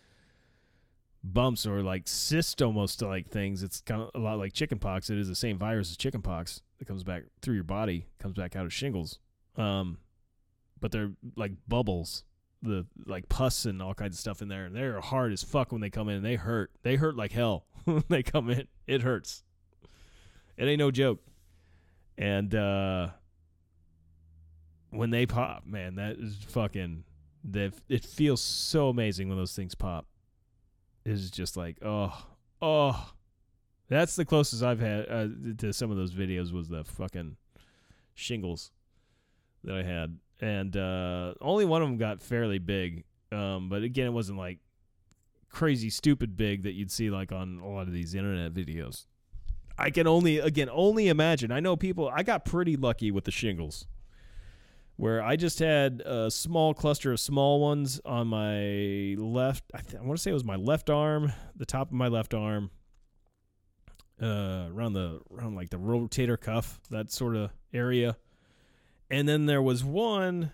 bumps or like cyst almost like things. It's kind of a lot like chickenpox. It is the same virus as chickenpox that comes back through your body, comes back out of shingles. Um, but they're like bubbles, the like pus and all kinds of stuff in there, and they're hard as fuck when they come in. And they hurt. They hurt like hell when they come in. It hurts. It ain't no joke. And uh, when they pop, man, that is fucking. That it feels so amazing when those things pop. Is just like, oh, oh, that's the closest I've had uh, to some of those videos was the fucking shingles that I had. And uh, only one of them got fairly big. Um, but again, it wasn't like crazy, stupid big that you'd see like on a lot of these internet videos. I can only, again, only imagine. I know people, I got pretty lucky with the shingles, where I just had a small cluster of small ones on my left. I, th- I want to say it was my left arm, the top of my left arm, uh, around the around like the rotator cuff, that sort of area. And then there was one,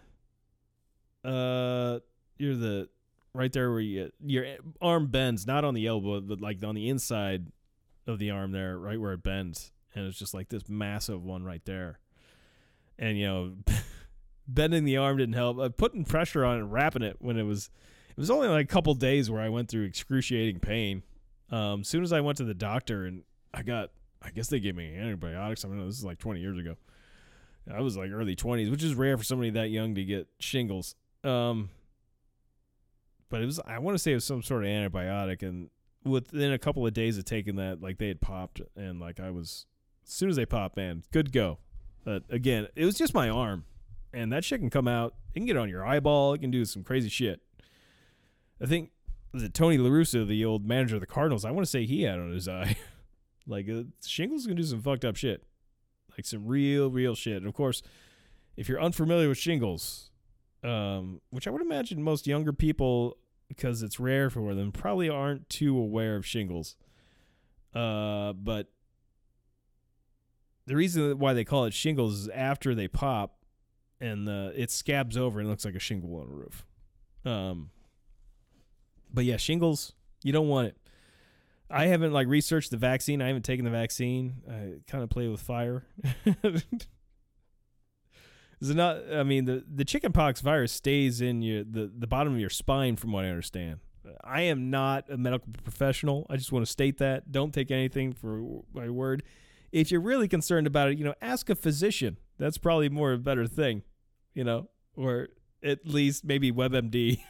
uh, you're the right there where you, your arm bends, not on the elbow, but like on the inside of the arm there, right where it bends, and it's just like this massive one right there. And you know. Bending the arm didn't help. Uh, putting pressure on it, wrapping it when it was, it was only like a couple days where I went through excruciating pain. Um, as soon as I went to the doctor and I got, I guess they gave me antibiotics. I mean, this is like twenty years ago. I was like early twenties, which is rare for somebody that young to get shingles. Um, but it was, I want to say it was some sort of antibiotic, and within a couple of days of taking that, like they had popped, and like I was, as soon as they popped, man, good to go. But again, it was just my arm. And that shit can come out. It can get on your eyeball. It can do some crazy shit. I think, was it Tony La Russa, the old manager of the Cardinals? I want to say he had on his eye. Like, uh, shingles can do some fucked up shit. Like, some real, real shit. And, of course, if you're unfamiliar with shingles, um, which I would imagine most younger people, because it's rare for them, probably aren't too aware of shingles. Uh, but the reason why they call it shingles is after they pop, and uh, it scabs over and it looks like a shingle on a roof. Um, but yeah, shingles, you don't want it. I haven't like researched the vaccine. I haven't taken the vaccine. I kind of play with fire. Is it not? I mean, the the chickenpox virus stays in your the, the bottom of your spine, from what I understand. I am not a medical professional. I just want to state that. Don't take anything for my word. If you're really concerned about it, you know, ask a physician. That's probably more a better thing, you know, or at least maybe WebMD.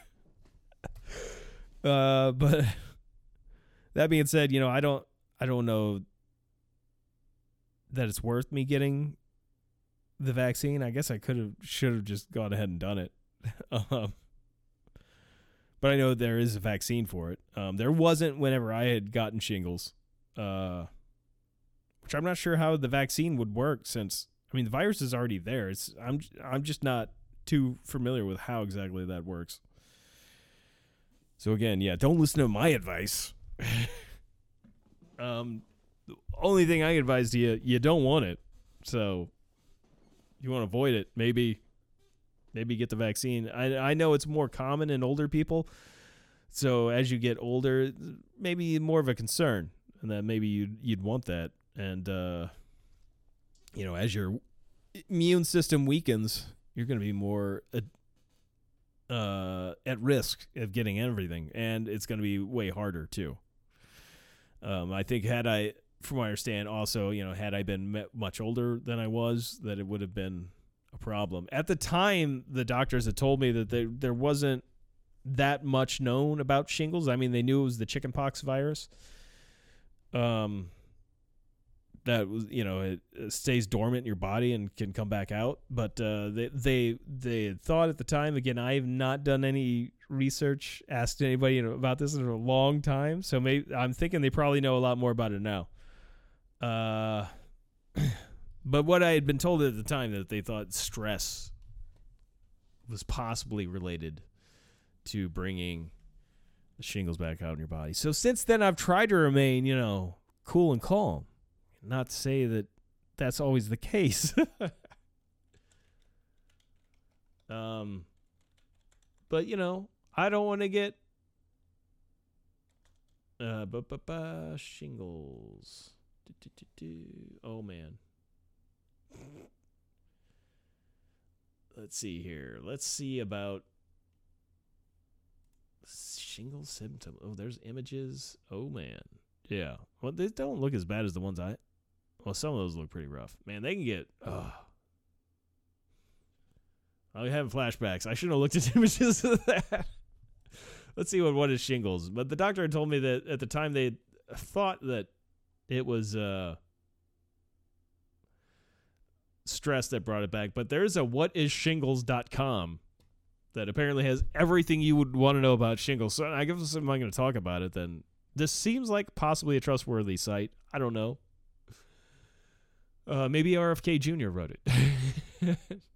uh, but that being said, you know, I don't, I don't know that it's worth me getting the vaccine. I guess I could have, should have just gone ahead and done it. um, but I know there is a vaccine for it. Um, there wasn't whenever I had gotten shingles, uh, which I'm not sure how the vaccine would work, since, I mean, the virus is already there. It's I'm I'm just not too familiar with how exactly that works. So again, yeah, don't listen to my advice. um, the only thing I advise to you, you don't want it. So you want to avoid it. Maybe, maybe get the vaccine. I I know it's more common in older people. So as you get older, maybe more of a concern, and that maybe you'd you'd want that. And uh, you know, as your immune system weakens, you're going to be more uh, uh, at risk of getting everything, and it's going to be way harder too. Um, I think had I from what I understand, also, you know, had I been me- much older than I was, that it would have been a problem. At the time, the doctors had told me that there, there wasn't that much known about shingles. I mean, they knew it was the chickenpox virus. Um, that was, you know, it, it stays dormant in your body and can come back out. But uh, they they they had thought at the time. Again, I have not done any research, asked anybody you know, about this in a long time. So maybe I'm thinking they probably know a lot more about it now. Uh, but what I had been told at the time that they thought stress was possibly related to bringing the shingles back out in your body. So since then, I've tried to remain, you know, cool and calm. Not to say that that's always the case. um, but you know, I don't want to get uh, bu- bu- bu- shingles. Do, do, do, do. Oh man. Let's see here. Let's see about shingles symptom. Oh, there's images. Oh man. Yeah. Well, they don't look as bad as the ones I. Well, some of those look pretty rough. Man, they can get. Oh. I'm having flashbacks. I shouldn't have looked at images of that. Let's see what what is shingles. But the doctor had told me that at the time they thought that it was uh, stress that brought it back. But there's a what is shingles dot com that apparently has everything you would want to know about shingles. So I guess if I'm going to talk about it, then this seems like possibly a trustworthy site. I don't know. Uh, maybe R F K Junior wrote it.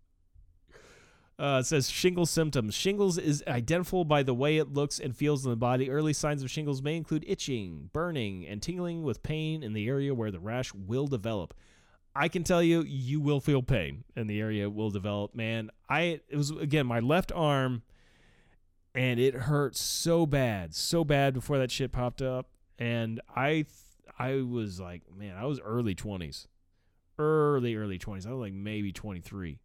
uh, it says shingles symptoms. Shingles is identifiable by the way it looks and feels in the body. Early signs of shingles may include itching, burning, and tingling with pain in the area where the rash will develop. I can tell you, you will feel pain in the area it will develop. Man, I it was, again, my left arm, and it hurt so bad, so bad before that shit popped up. And I, I was like, man, I was early twenties. Early, early twenties. I was like maybe twenty-three.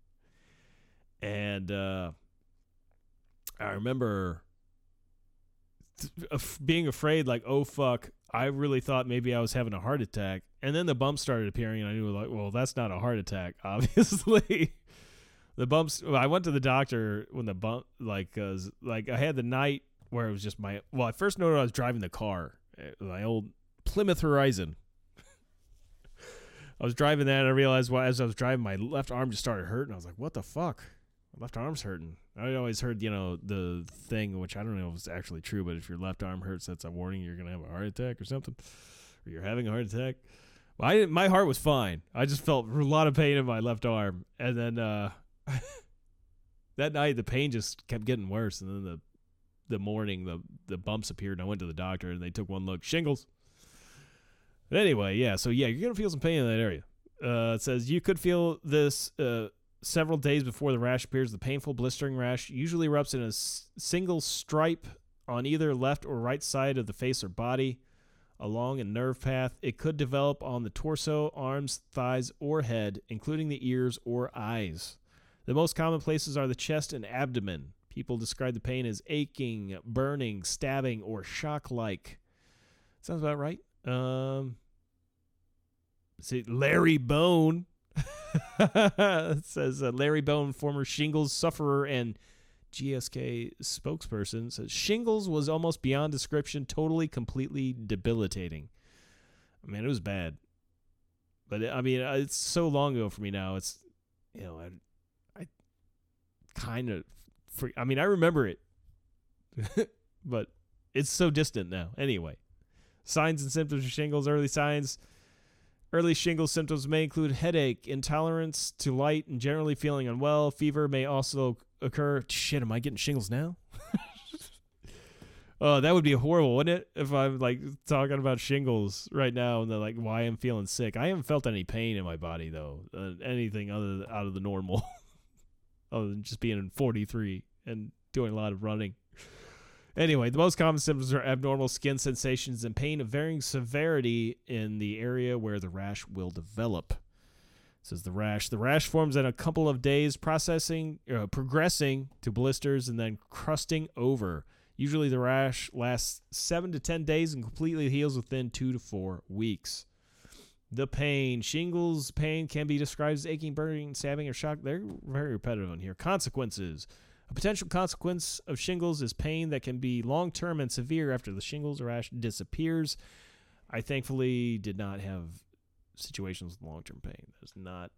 And uh, I remember th- af- being afraid, like, oh, fuck. I really thought maybe I was having a heart attack. And then the bumps started appearing, and I knew, like, well, that's not a heart attack, obviously. The bumps, I went to the doctor when the bump, like, cause, like, I had the night where it was just my, well, I first noticed I was driving the car, my old Plymouth Horizon. I was driving that, and I realized well, as I was driving, my left arm just started hurting. I was like, what the fuck? My left arm's hurting. I always heard, you know, the thing, which I don't know if it's actually true, but if your left arm hurts, that's a warning you're going to have a heart attack or something, or you're having a heart attack. Well, I didn't, my heart was fine. I just felt a lot of pain in my left arm. And then uh, that night, the pain just kept getting worse. And then the the morning, the, the bumps appeared, and I went to the doctor, and they took one look. Shingles. But anyway, yeah, so yeah, you're going to feel some pain in that area. Uh, it says you could feel this uh, several days before the rash appears. The painful blistering rash usually erupts in a s- single stripe on either left or right side of the face or body along a nerve path. It could develop on the torso, arms, thighs, or head, including the ears or eyes. The most common places are the chest and abdomen. People describe the pain as aching, burning, stabbing, or shock-like. Sounds about right. Um, see, Larry Bone it says uh, Larry Bone, former shingles sufferer and G S K spokesperson, says shingles was almost beyond description, totally, completely debilitating. I mean, it was bad, but I mean, it's so long ago for me now. It's, you know, I, I kind of, I mean, I remember it, but it's so distant now. Anyway. Signs and symptoms of shingles. Early signs. Early shingles symptoms may include headache, intolerance to light, and generally feeling unwell. Fever may also occur. Shit, am I getting shingles now? Oh, that would be horrible, wouldn't it? If I'm like talking about shingles right now and they're like, why I'm feeling sick. I haven't felt any pain in my body though. Uh, anything other than out of the normal, other than just being forty-three and doing a lot of running. Anyway, the most common symptoms are abnormal skin sensations and pain of varying severity in the area where the rash will develop. It says the rash. The rash forms in a couple of days, processing, uh, progressing to blisters and then crusting over. Usually the rash lasts seven to ten days and completely heals within two to four weeks. The pain. Shingles pain can be described as aching, burning, stabbing, or shock. They're very repetitive on here. Consequences. A potential consequence of shingles is pain that can be long-term and severe after the shingles rash disappears. I thankfully did not have situations with long-term pain. That's not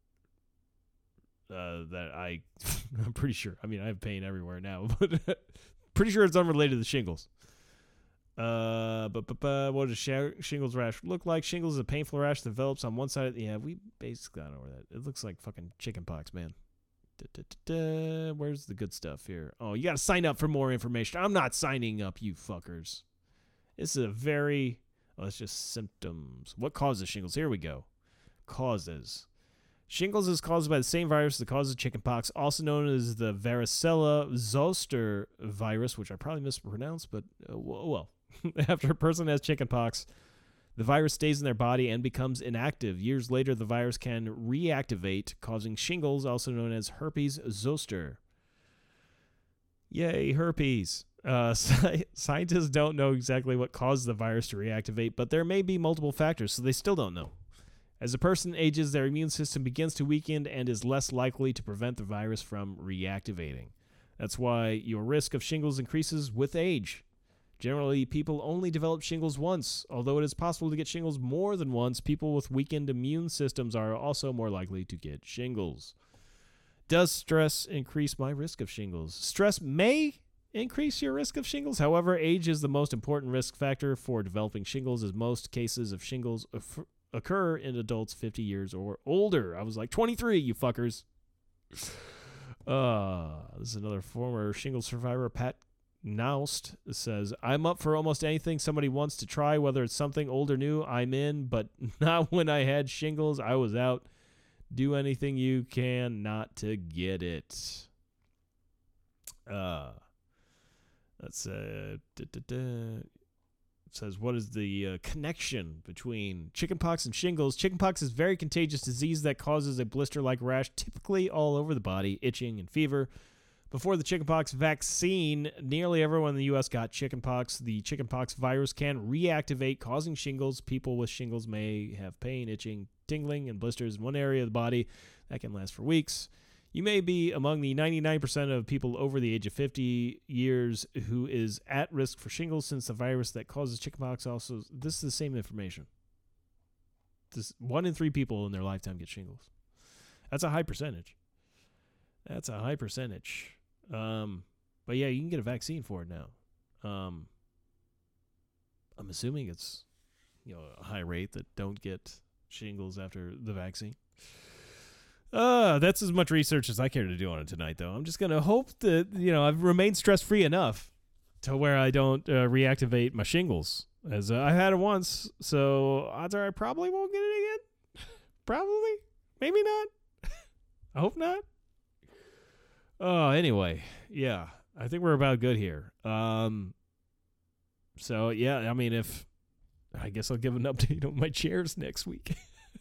uh, that I, I'm pretty sure. I mean, I have pain everywhere now, but pretty sure it's unrelated to the shingles. Uh, but, but, but what does sh- shingles rash look like? Shingles is a painful rash that develops on one side. Of the, yeah, we basically, I don't know where that. It looks like fucking chicken pox, man. Da, da, da, da. Where's the good stuff here? Oh, you got to sign up for more information. I'm not signing up, you fuckers. This is a very, oh, it's just symptoms. What causes shingles? Here we go. Causes. Shingles is caused by the same virus that causes chickenpox, also known as the varicella zoster virus, which I probably mispronounced, but uh, well, after a person has chickenpox, the virus stays in their body and becomes inactive. Years later, the virus can reactivate, causing shingles, also known as herpes zoster. Yay, herpes. Uh, sci- scientists don't know exactly what caused the virus to reactivate, but there may be multiple factors, so they still don't know. As a person ages, their immune system begins to weaken and is less likely to prevent the virus from reactivating. That's why your risk of shingles increases with age. Generally, people only develop shingles once. Although it is possible to get shingles more than once, people with weakened immune systems are also more likely to get shingles. Does stress increase my risk of shingles? Stress may increase your risk of shingles. However, age is the most important risk factor for developing shingles, as most cases of shingles occur in adults fifty years or older. I was like twenty-three, you fuckers. Uh, this is another former shingles survivor, Pat Naust, says, I'm up for almost anything somebody wants to try, whether it's something old or new, I'm in, but not when I had shingles. I was out. Do anything you can not to get it. Uh, that's, uh, da, da, da. It says, what is the uh, connection between chickenpox and shingles? Chickenpox is a very contagious disease that causes a blister-like rash, typically all over the body, itching, and fever. Before the chickenpox vaccine, nearly everyone in the U S got chickenpox. The chickenpox virus can reactivate, causing shingles. People with shingles may have pain, itching, tingling, and blisters in one area of the body that can last for weeks. You may be among the ninety-nine percent of people over the age of fifty years who is at risk for shingles, since the virus that causes chickenpox also, this is the same information. This, one in three people in their lifetime get shingles. That's a high percentage. That's a high percentage. Um, but yeah, you can get a vaccine for it now. Um, I'm assuming it's, you know, a high rate that don't get shingles after the vaccine. Uh, that's as much research as I care to do on it tonight, though. I'm just going to hope that, you know, I've remained stress-free enough to where I don't uh, reactivate my shingles. As uh, I had it once, so odds are I probably won't get it again. Probably. Maybe not. I hope not. Oh, anyway, yeah, I think we're about good here. Um, so, yeah, I mean, if, I guess I'll give an update on my chairs next week.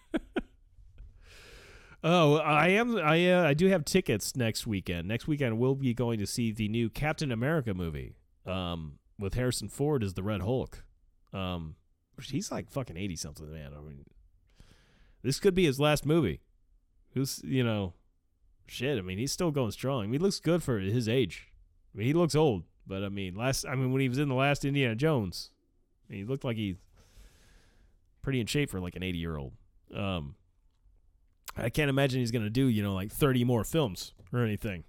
Oh, I am. I uh, I do have tickets next weekend. Next weekend, we'll be going to see the new Captain America movie, um, with Harrison Ford as the Red Hulk. Um, he's like fucking eighty something, man. I mean, this could be his last movie. Who's, you know, shit. I mean, he's still going strong. I mean, he looks good for his age. I mean, he looks old, but I mean, last. I mean, when he was in the last Indiana Jones, I mean, he looked like he's pretty in shape for like an eighty year old. Um. I can't imagine he's going to do, you know, like thirty more films or anything.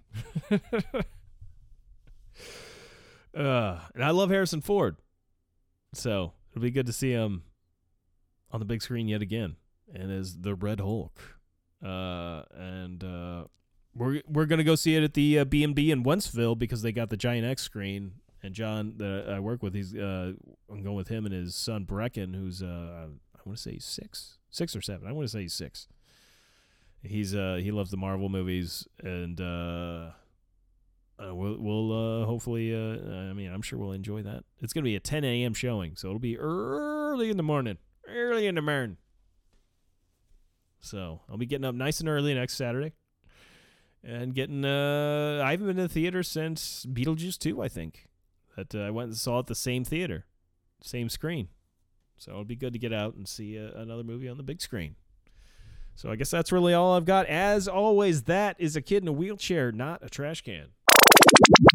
uh, and I love Harrison Ford. So it'll be good to see him on the big screen yet again and as the Red Hulk. Uh, and uh, we're we're going to go see it at the uh, B and B in Wentzville because they got the Giant X screen. And John, that I work with, he's uh, I'm going with him and his son Brecken, who's, uh, I want to say he's six. Six or seven. I want to say he's six. He's uh he loves the Marvel movies, and uh, uh we'll we'll uh hopefully uh I mean I'm sure we'll enjoy that. It's gonna be a ten a.m. showing, so it'll be early in the morning, early in the morning. So I'll be getting up nice and early next Saturday, and getting uh I haven't been to the theater since Beetlejuice two, I think. That uh, I went and saw at the same theater, same screen. So it'll be good to get out and see a, another movie on the big screen. So I guess that's really all I've got. As always, that is a kid in a wheelchair, not a trash can.